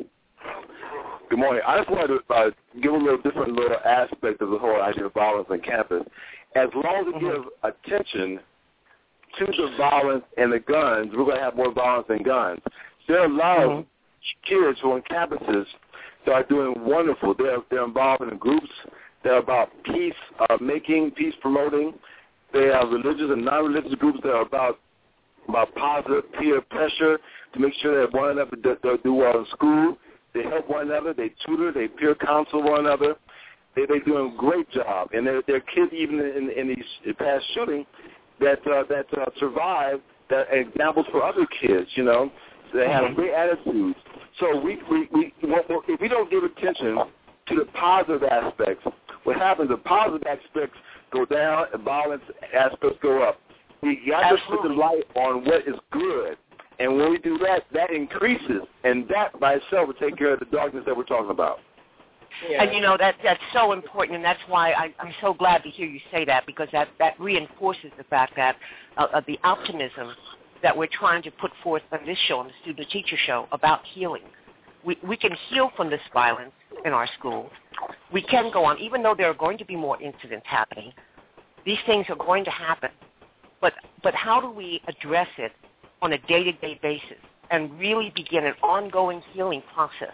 Speaker 8: Good morning. I just wanted to uh, give a little different little aspect of the whole idea of violence on campus. As long as we
Speaker 2: mm-hmm.
Speaker 8: give attention to the violence and the guns, we're going to have more violence than guns. There are a lot mm-hmm. of kids who are on campuses that are doing wonderful. They're, they're involved in groups that are about peace uh, making, peace promoting. They are religious and non-religious groups that are about about positive peer pressure to make sure that one another do, do, do well in school. They help one another. They tutor. They peer counsel one another. They, they're doing a great job. And there are kids even in, in these past shootings that uh, that uh, survive, that are examples for other kids, you know. They have a great attitude. So we, we, we, if we don't give attention to the positive aspects, what happens, the positive aspects go down and violence aspects go up. We got to put the light on what is good. And when we do that, that increases. And that by itself will take care of the darkness that we're talking about.
Speaker 2: Yeah. And, you know, that that's so important, and that's why I, I'm so glad to hear you say that, because that, that reinforces the fact that uh, uh, the optimism that we're trying to put forth on this show, on the Student Teacher Show, about healing. We, we can heal from this violence in our schools. We can go on, even though there are going to be more incidents happening. These things are going to happen. But, but how do we address it on a day-to-day basis and really begin an ongoing healing process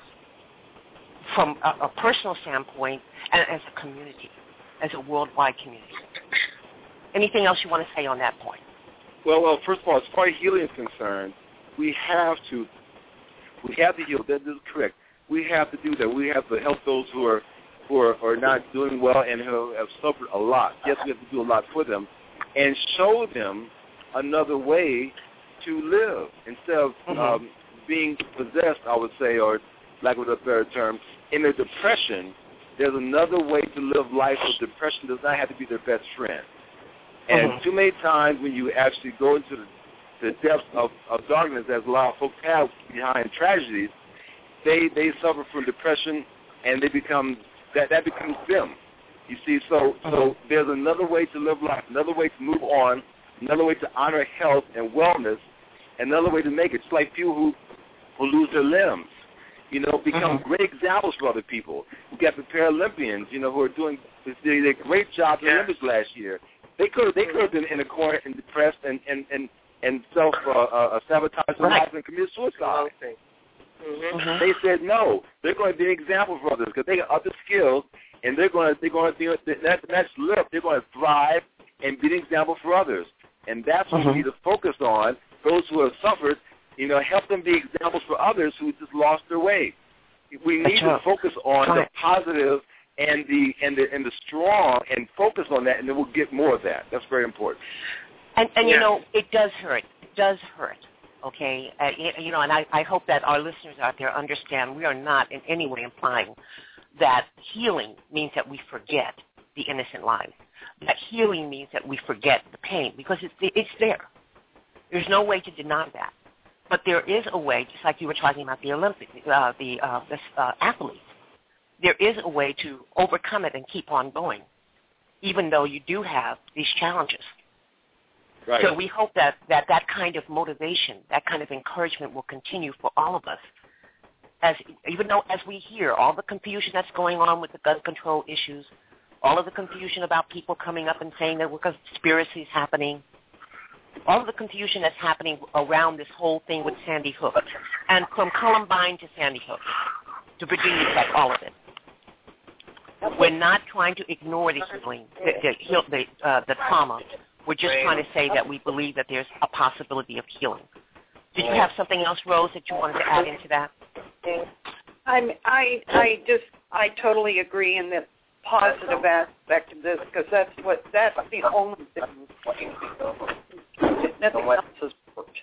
Speaker 2: from a, a personal standpoint and as a community, as a worldwide community? Anything else you want to say on that point?
Speaker 8: Well, well, first of all, as far as healing is concerned, we have to, we have to heal. That is correct. We have to do that. We have to help those who are, who are, are not doing well and who have suffered a lot. Yes, we have to do a lot for them, and show them another way to live instead of mm-hmm. um, being possessed, I would say, or lack of a better term, in a depression. There's another way to live life where depression does not have to be their best friend. And mm-hmm. too many times when you actually go into the, the depths of, of darkness, as a lot of folks have behind tragedies, they they suffer from depression, and they become that that becomes them. You see, so mm-hmm. so there's another way to live life, another way to move on, another way to honor health and wellness, another way to make it. It's like people who who lose their limbs, you know, become mm-hmm. great examples for other people. We got the Paralympians, you know, who are doing they did a great job in the Olympics last year. They could they could have been in a corner and depressed and and and, and self uh, uh, sabotage their life and commit suicide. Mm-hmm. They said no. They're going to be an example for others because they got other skills, and they're going to they're going to be that that's lift. They're going to thrive and be an example for others, and that's what mm-hmm. we need to focus on. Those who have suffered, you know, help them be examples for others who just lost their way. We need to focus on the positive and the and the and the strong, and focus on that, and then we'll get more of that. That's very important.
Speaker 2: And and
Speaker 8: yeah.
Speaker 2: you know, it does hurt. It does hurt. Okay, uh, you know, and I, I hope that our listeners out there understand we are not in any way implying that healing means that we forget the innocent lives. That healing means that we forget the pain, because it's it's there. There's no way to deny that. But there is a way, just like you were talking about the Olympics, uh, the uh, the uh, athletes. There is a way to overcome it and keep on going, even though you do have these challenges.
Speaker 8: Right.
Speaker 2: So we hope that, that that kind of motivation, that kind of encouragement will continue for all of us. As even though as we hear all the confusion that's going on with the gun control issues, all of the confusion about people coming up and saying that conspiracies happening, all of the confusion that's happening around this whole thing with Sandy Hook, and from Columbine to Sandy Hook, to Virginia Tech, all of it. We're not trying to ignore the healing, the, the, the, uh, the trauma. We're just trying to say that we believe that there's a possibility of healing. Did you have something else, Rose, that you wanted to add into that?
Speaker 4: I'm, I I just I totally agree in the positive aspect of this, because that's what that's the only thing. Nothing else has worked.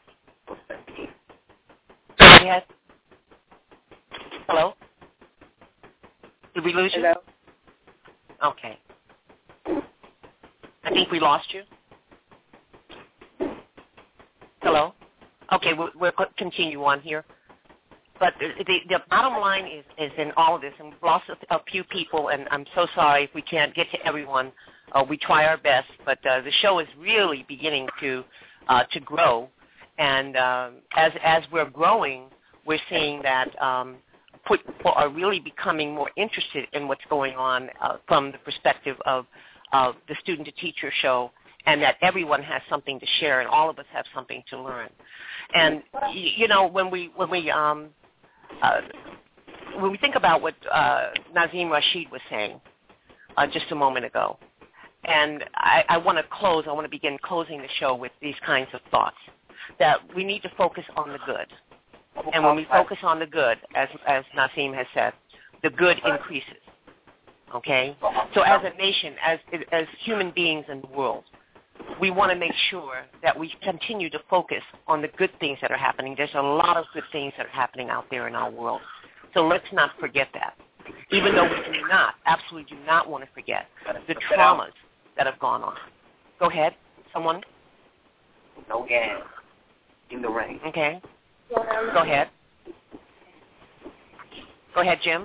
Speaker 2: Yes. Hello? Did we lose you?
Speaker 4: Hello?
Speaker 2: Okay. I think we lost you. Hello? Okay, we'll, we'll continue on here. But the, the, the bottom line is, is in all of this, and we've lost a, a few people, and I'm so sorry if we can't get to everyone. Uh, we try our best, but uh, the show is really beginning to uh, to grow. And um, as as we're growing, we're seeing that um, people are really becoming more interested in what's going on uh, from the perspective of of the Student to Teacher Show, and that everyone has something to share, and all of us have something to learn. And you know, when we when we um, uh, when we think about what uh, Nazim Rashid was saying uh, just a moment ago, And I, I want to close, I want to begin closing the show with these kinds of thoughts, that we need to focus on the good. And when we focus on the good, as, as Nassim has said, the good increases. Okay? So as a nation, as, as human beings in the world, we want to make sure that we continue to focus on the good things that are happening. There's a lot of good things that are happening out there in our world. So let's not forget that. Even though we do not, absolutely do not want to forget the traumas that have gone on. Go ahead, someone.
Speaker 9: No gas in the rain.
Speaker 2: Okay. Go ahead. Go ahead, Jim.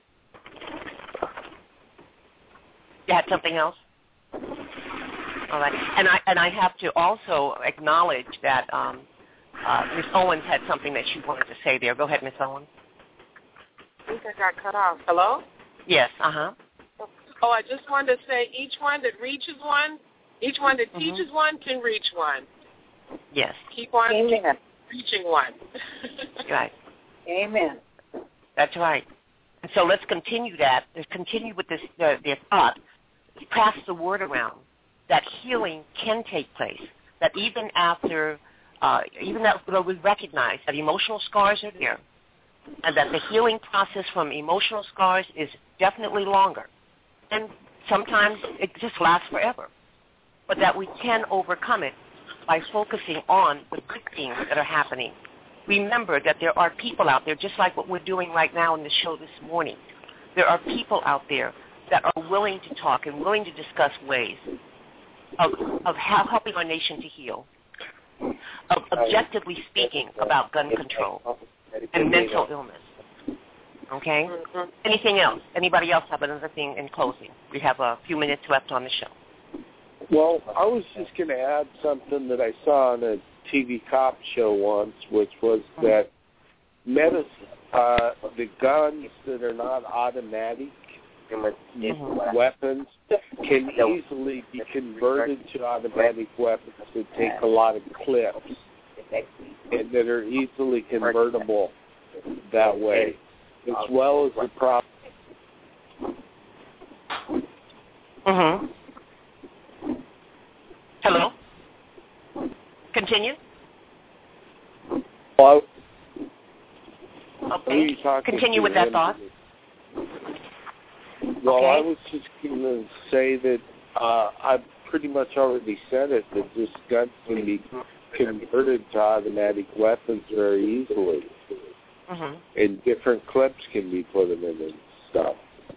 Speaker 2: You had something else? All right. And I and I have to also acknowledge that um, uh, Miz Owens had something that she wanted to say there. Go ahead, Miz Owens.
Speaker 5: I think I got cut off. Hello?
Speaker 2: Yes, uh-huh.
Speaker 5: Oh, I just wanted to say each one that reaches one, each one that
Speaker 2: mm-hmm.
Speaker 5: teaches one can reach one.
Speaker 2: Yes.
Speaker 5: Keep on
Speaker 4: Amen.
Speaker 5: reaching one.
Speaker 2: Right.
Speaker 4: Amen.
Speaker 2: That's right. And so let's continue that. Let's continue with this uh, the thought. Pass the word around that healing can take place. That even after, uh, even though we recognize that emotional scars are there, and that the healing process from emotional scars is definitely longer, and sometimes it just lasts forever, but that we can overcome it by focusing on the good things that are happening. Remember that there are people out there, just like what we're doing right now in the show this morning. There are people out there that are willing to talk and willing to discuss ways of, of how helping our nation to heal, of objectively speaking about gun control and mental illness. Okay? Mm-hmm. Anything else? Anybody else have another thing in closing? We have a few minutes left on the show.
Speaker 3: Well, I was just going to add something that I saw on a T V cop show once, which was mm-hmm. that medicine, uh, the guns that are not automatic mm-hmm. weapons can easily be converted to automatic weapons that take a lot of clips and that are easily convertible that way, as well as the prop.
Speaker 2: Mm-hmm. Hello? Continue.
Speaker 3: Well,
Speaker 2: okay. Continue with that thought.
Speaker 3: Well,
Speaker 2: okay.
Speaker 3: I was just going to say that uh, I pretty much already said it, that this gun can be converted to automatic weapons very easily.
Speaker 2: Mm-hmm.
Speaker 3: And different clips can be put in and stuff.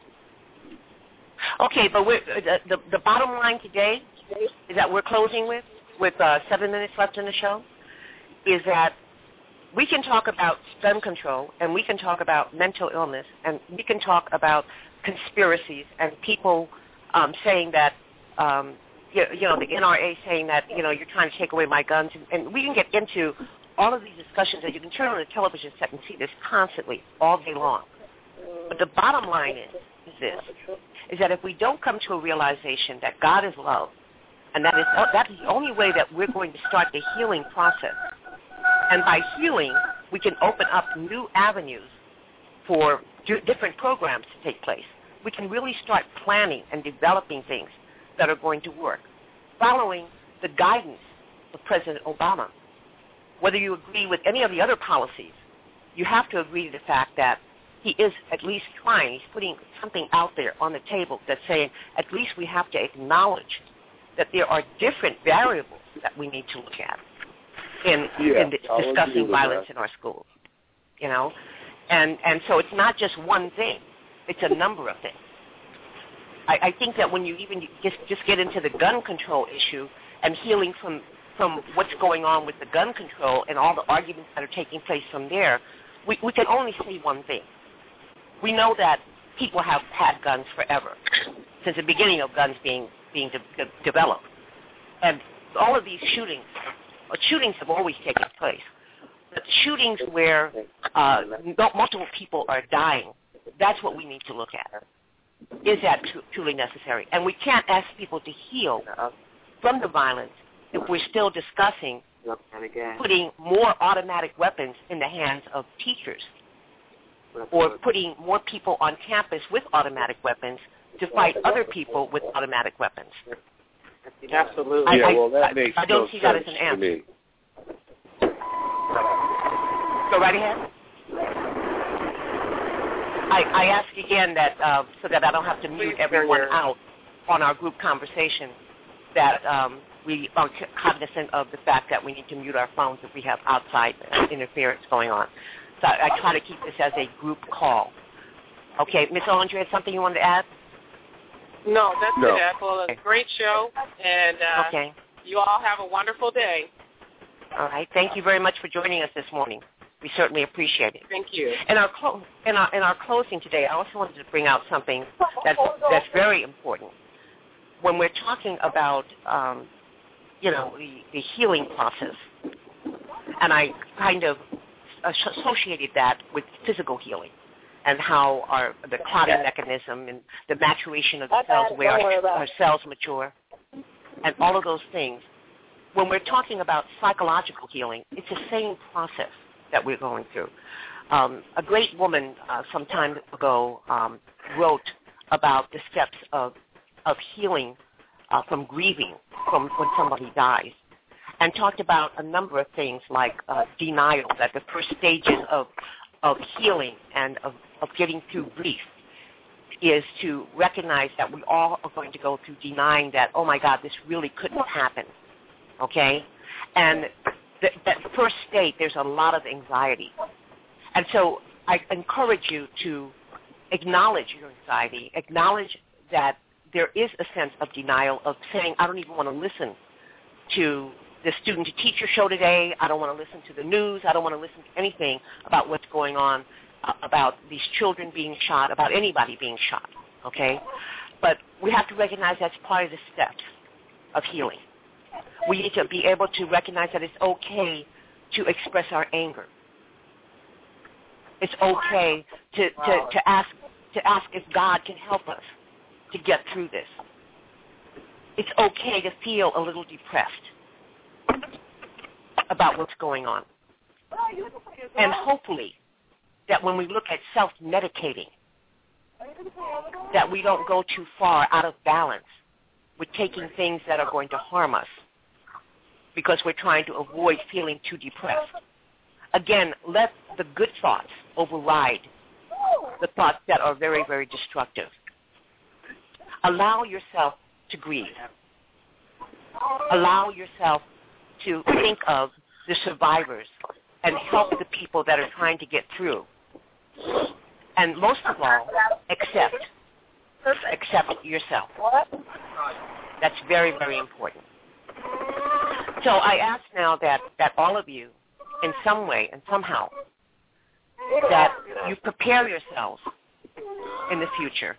Speaker 2: Okay, but we're, the, the the bottom line today is that we're closing with, with uh, seven minutes left in the show, is that we can talk about gun control and we can talk about mental illness and we can talk about conspiracies and people um, saying that, um, you, you know, the N R A saying that, you know, you're trying to take away my guns. And, and we can get into all of these discussions that you can turn on the television set and see this constantly all day long. But the bottom line is, is this, is that if we don't come to a realization that God is love, and that is that is the only way that we're going to start the healing process. And by healing, we can open up new avenues for d- different programs to take place. We can really start planning and developing things that are going to work, following the guidance of President Obama. Whether you agree with any of the other policies, you have to agree to the fact that he is at least trying. He's putting something out there on the table that's saying at least we have to acknowledge that there are different variables that we need to look at in,
Speaker 3: yeah,
Speaker 2: in discussing violence
Speaker 3: that.
Speaker 2: in our schools, you know. And and so it's not just one thing. It's a number of things. I, I think that when you even just, just get into the gun control issue and healing from, from what's going on with the gun control and all the arguments that are taking place from there, we, we can only say one thing. We know that people have had guns forever, since the beginning of guns being being de- de- developed. And all of these shootings, uh, shootings have always taken place. But shootings where uh, multiple people are dying, that's what we need to look at. Is that tr- truly necessary? And we can't ask people to heal from the violence if we're still discussing putting more automatic weapons in the hands of teachers or putting more people on campus with automatic weapons to fight other people with automatic weapons.
Speaker 5: Absolutely.
Speaker 2: I,
Speaker 3: yeah,
Speaker 2: I,
Speaker 3: well, that
Speaker 2: I,
Speaker 3: makes
Speaker 2: I don't
Speaker 3: no
Speaker 2: see that as
Speaker 3: sense
Speaker 2: an answer.
Speaker 3: to me.
Speaker 2: Go right ahead. I, I ask again that uh, so that I don't have to mute everyone out on our group conversation, that um, we are cognizant of the fact that we need to mute our phones if we have outside interference going on. So I, I try to keep this as a group call. Okay, Miz Andre, something you wanted to add?
Speaker 5: No, that's
Speaker 3: no.
Speaker 5: it, Apple. It's a great show, and uh,
Speaker 2: okay.
Speaker 5: you all have a wonderful day.
Speaker 2: All right. Thank you very much for joining us this morning. We certainly appreciate it.
Speaker 5: Thank you.
Speaker 2: In our, clo- in our, in our closing today, I also wanted to bring out something that's, that's very important. When we're talking about, um, you know, the, the healing process, and I kind of associated that with physical healing and how our the clotting mechanism and the maturation of the cells, the way our, our cells mature, and all of those things. When we're talking about psychological healing, it's the same process that we're going through. Um, a great woman uh, some time ago um, wrote about the steps of of healing uh, from grieving from when somebody dies, and talked about a number of things like uh, denial, that the first stages of of healing and of, of getting through grief is to recognize that we all are going to go through denying that, oh my God, this really couldn't happen, okay? And th- that first state, there's a lot of anxiety. And so I encourage you to acknowledge your anxiety, acknowledge that there is a sense of denial, of saying, I don't even want to listen to the student-to-teacher show today. I don't want to listen to the news. I don't want to listen to anything about what's going on, uh, about these children being shot, about anybody being shot, okay? But we have to recognize that's part of the steps of healing. We need to be able to recognize that it's okay to express our anger. It's okay to, to, to ask to ask if God can help us to get through this. It's okay to feel a little depressed about what's going on. And hopefully that when we look at self-medicating, that we don't go too far out of balance with taking things that are going to harm us because we're trying to avoid feeling too depressed. Again, let the good thoughts override the thoughts that are very, very destructive. Allow yourself to grieve. Allow yourself to think of the survivors and help the people that are trying to get through. And most of all, accept. Accept yourself. That's very, very important. So I ask now that, that all of you, in some way and somehow, that you prepare yourselves in the future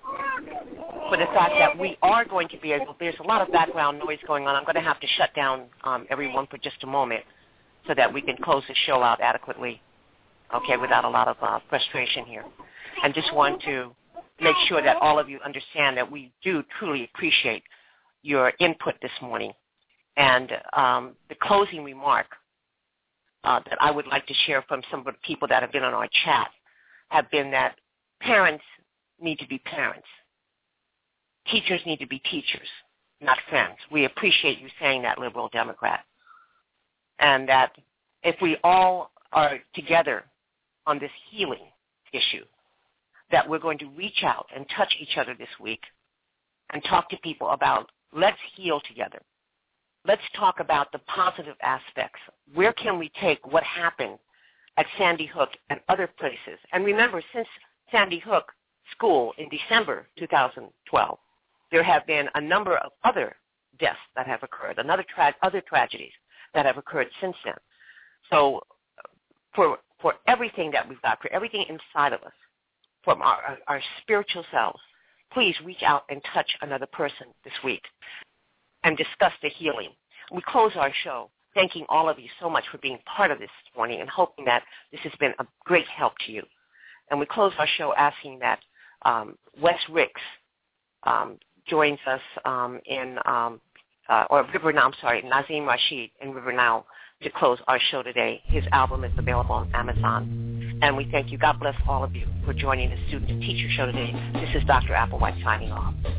Speaker 2: for the fact that we are going to be able, there's a lot of background noise going on. I'm going to have to shut down um, everyone for just a moment so that we can close the show out adequately, okay, without a lot of uh, frustration here. And just want to make sure that all of you understand that we do truly appreciate your input this morning. And um, the closing remark uh, that I would like to share from some of the people that have been on our chat have been that parents need to be parents. Teachers need to be teachers, not friends. We appreciate you saying that, Liberal Democrat. And that if we all are together on this healing issue, that we're going to reach out and touch each other this week and talk to people about let's heal together. Let's talk about the positive aspects. Where can we take what happened at Sandy Hook and other places? And remember, since Sandy Hook school in December two thousand twelve, there have been a number of other deaths that have occurred, another tra- other tragedies that have occurred since then. So for for everything that we've got, for everything inside of us, from our, our, our spiritual selves, please reach out and touch another person this week and discuss the healing. We close our show thanking all of you so much for being part of this morning and hoping that this has been a great help to you. And we close our show asking that um, Wes Ricks um, joins us um, in, um, uh, or River Now, I'm sorry, Nazim Rashid in River Now to close our show today. His album is available on Amazon. And we thank you. God bless all of you for joining the Student to Teacher Show today. This is Doctor Applewhite signing off.